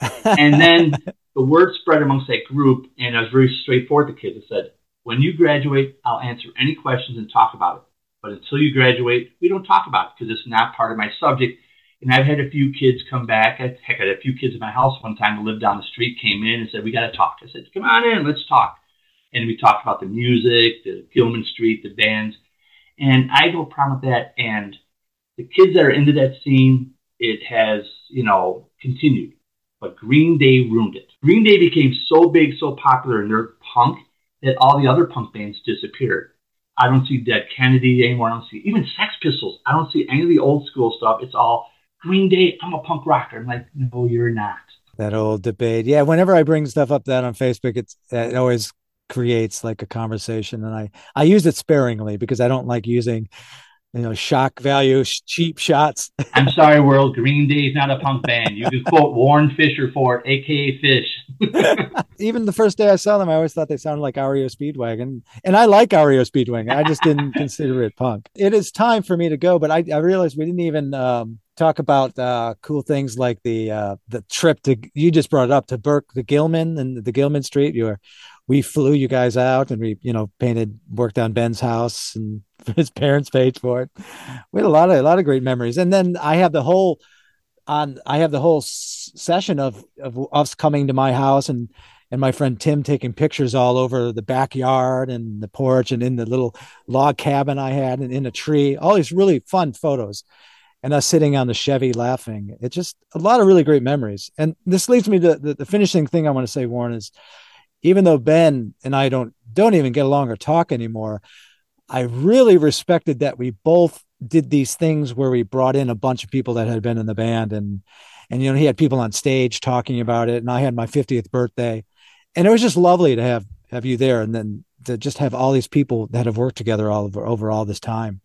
And then the word spread amongst that group, and I was very straightforward with the kids. I said, when you graduate, I'll answer any questions and talk about it. But until you graduate, we don't talk about it because it's not part of my subject. And I've had a few kids come back. Heck, I had a few kids in my house one time who lived down the street, came in and said, we got to talk. I said, come on in, let's talk. And we talked about the music, the Gilman Street, the bands. And I have no problem with that. And the kids that are into that scene, it has, you know, continued. But Green Day ruined it. Green Day became so big, so popular in their punk that all the other punk bands disappeared. I don't see Dead Kennedy anymore. I don't see even Sex Pistols. I don't see any of the old school stuff. It's all Green Day. I'm a punk rocker. I'm like, no, you're not. That old debate. Yeah. Whenever I bring stuff up that on Facebook, it's, it always creates like a conversation. And I, I use it sparingly because I don't like using, you know, shock value, sh- cheap shots. I'm sorry, world. Green Day is not a punk band. You can quote Warren Fisher for it, A K A Fish. Even the first day I saw them, I always thought they sounded like R E O Speedwagon. And I like R E O Speedwagon. I just didn't consider it punk. It is time for me to go, but I, I realized we didn't even um, talk about uh, cool things like the uh, the trip to, you just brought it up, to Burke, the Gilman and the Gilman Street. You were, we flew you guys out and we, you know, painted, worked on Ben's house and his parents paid for it. We had a lot of, a lot of great memories. And then I have the whole on, I have the whole s- session of, of us coming to my house and, and my friend Tim taking pictures all over the backyard and the porch and in the little log cabin I had and in a tree, all these really fun photos and us sitting on the Chevy laughing. It's just a lot of really great memories. And this leads me to the, the finishing thing I want to say, Warren, is even though Ben and I don't, don't even get along or talk anymore, I really respected that we both did these things where we brought in a bunch of people that had been in the band and, and, you know, he had people on stage talking about it and I had my fiftieth birthday and it was just lovely to have, have you there. And then to just have all these people that have worked together all over, over all this time,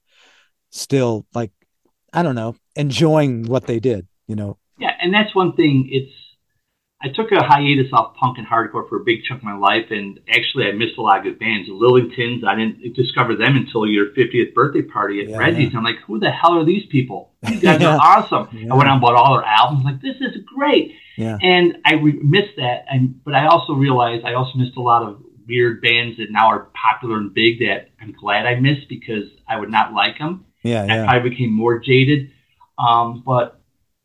still like, I don't know, enjoying what they did, you know? Yeah. And that's one thing. It's, I took a hiatus off punk and hardcore for a big chunk of my life, and actually I missed a lot of good bands. The Lillingtons, I didn't discover them until your fiftieth birthday party at yeah, Reggie's. yeah. I'm like, who the hell are these people? These guys Yeah. are awesome. Yeah. I went out and bought all their albums. Like, this is great. Yeah. And I re- missed that. And But I also realized I also missed a lot of weird bands that now are popular and big that I'm glad I missed because I would not like them. Yeah. I Yeah. probably became more jaded. Um, but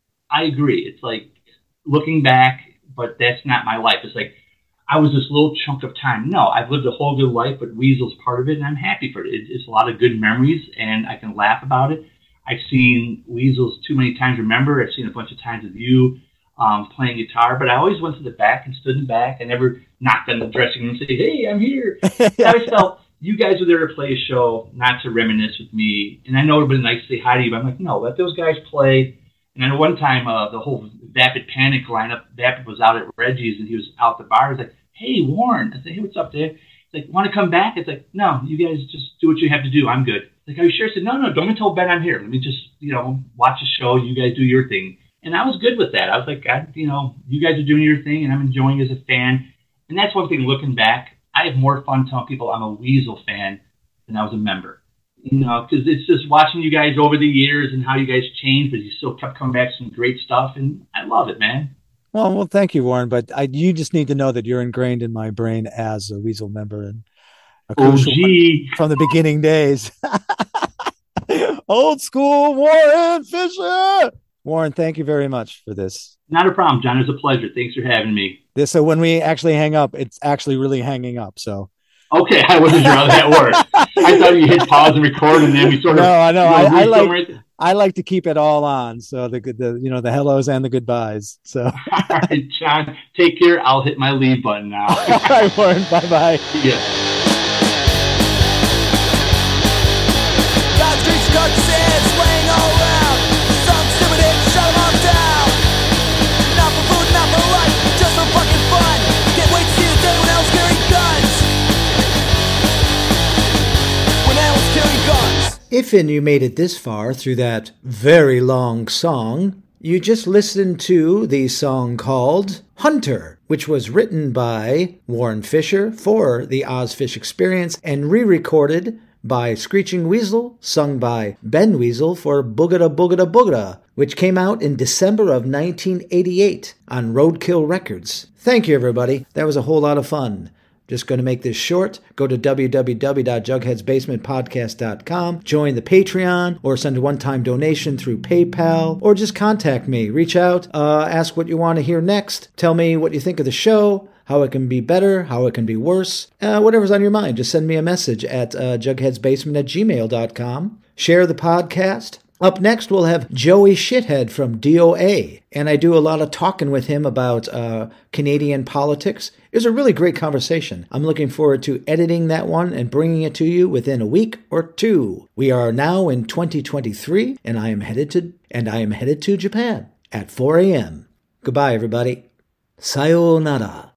I agree. It's like looking back, but that's not my life. It's like I was this little chunk of time. No, I've lived a whole good life, but Weasel's part of it, and I'm happy for it. It's, it's a lot of good memories, and I can laugh about it. I've seen Weasels too many times. Remember, I've seen a bunch of times with you um, playing guitar, but I always went to the back and stood in the back. I never knocked on the dressing room and said, "Hey, I'm here." I always felt you guys were there to play a show, not to reminisce with me. And I know it would have been nice to say hi to you, but I'm like, no, let those guys play. And then one time, uh, the whole Vapid Panic lineup, Vapid was out at Reggie's, and he was out the bar. He was like, "Hey, Warren." I said, "Hey, what's up, Dave?" He's like, "Want to come back?" It's like, "No, you guys just do what you have to do. I'm good." Like, "Are you sure?" I said, "No, no, don't tell Ben I'm here. Let me just, you know, watch the show. You guys do your thing." And I was good with that. I was like, I, you know, you guys are doing your thing, and I'm enjoying it as a fan. And that's one thing, looking back, I have more fun telling people I'm a Weasel fan than I was a member. You know, because it's just watching you guys over the years and how you guys changed, but you still kept coming back to some great stuff, and I love it, man. Well, well, thank you, Warren. But I, you just need to know that you're ingrained in my brain as a Weasel member and a Oh, crucial gee. from the beginning days. Old school Warren Fisher. Warren, thank you very much for this. Not a problem, John. It was a pleasure. Thanks for having me. This, so when we actually hang up, it's actually really hanging up. So Okay, I wasn't sure how that worked. I thought you hit pause and record, and then we sort of. no, I know. you I, I read like somewhere. I like to keep it all on. So the good, the you know the hellos and the goodbyes. So All right, John, take care. I'll hit my leave button now. all right, Warren. Bye bye. Yeah. Down streets, carcasses laying all around. Some stupid hit, shut 'em all down. Not for food, not for life, just for fucking fun. Can't wait to see the day when elves carry guns. When elves carry guns. If and you made it this far through that very long song, you just listened to the song called Hunter, which was written by Warren Fisher for the Ozfish Experience and re-recorded by Screeching Weasel, sung by Ben Weasel for Boogada Boogada Boogada, which came out in December of nineteen eighty-eight on Roadkill Records. Thank you, everybody. That was a whole lot of fun. Just going to make this short. Go to w w w dot jugheads basement podcast dot com, join the Patreon, or send a one-time donation through PayPal, or just contact me. Reach out, uh, ask what you want to hear next, tell me what you think of the show, how it can be better, how it can be worse, uh, whatever's on your mind. Just send me a message at uh, jugheadsbasement at gmail dot com. Share the podcast. Up next, we'll have Joey Shithead from D O A, and I do a lot of talking with him about uh, Canadian politics. It was a really great conversation. I'm looking forward to editing that one and bringing it to you within a week or two. We are now in twenty twenty-three, and I am headed to and I am headed to Japan at four a.m. Goodbye, everybody. Sayonara.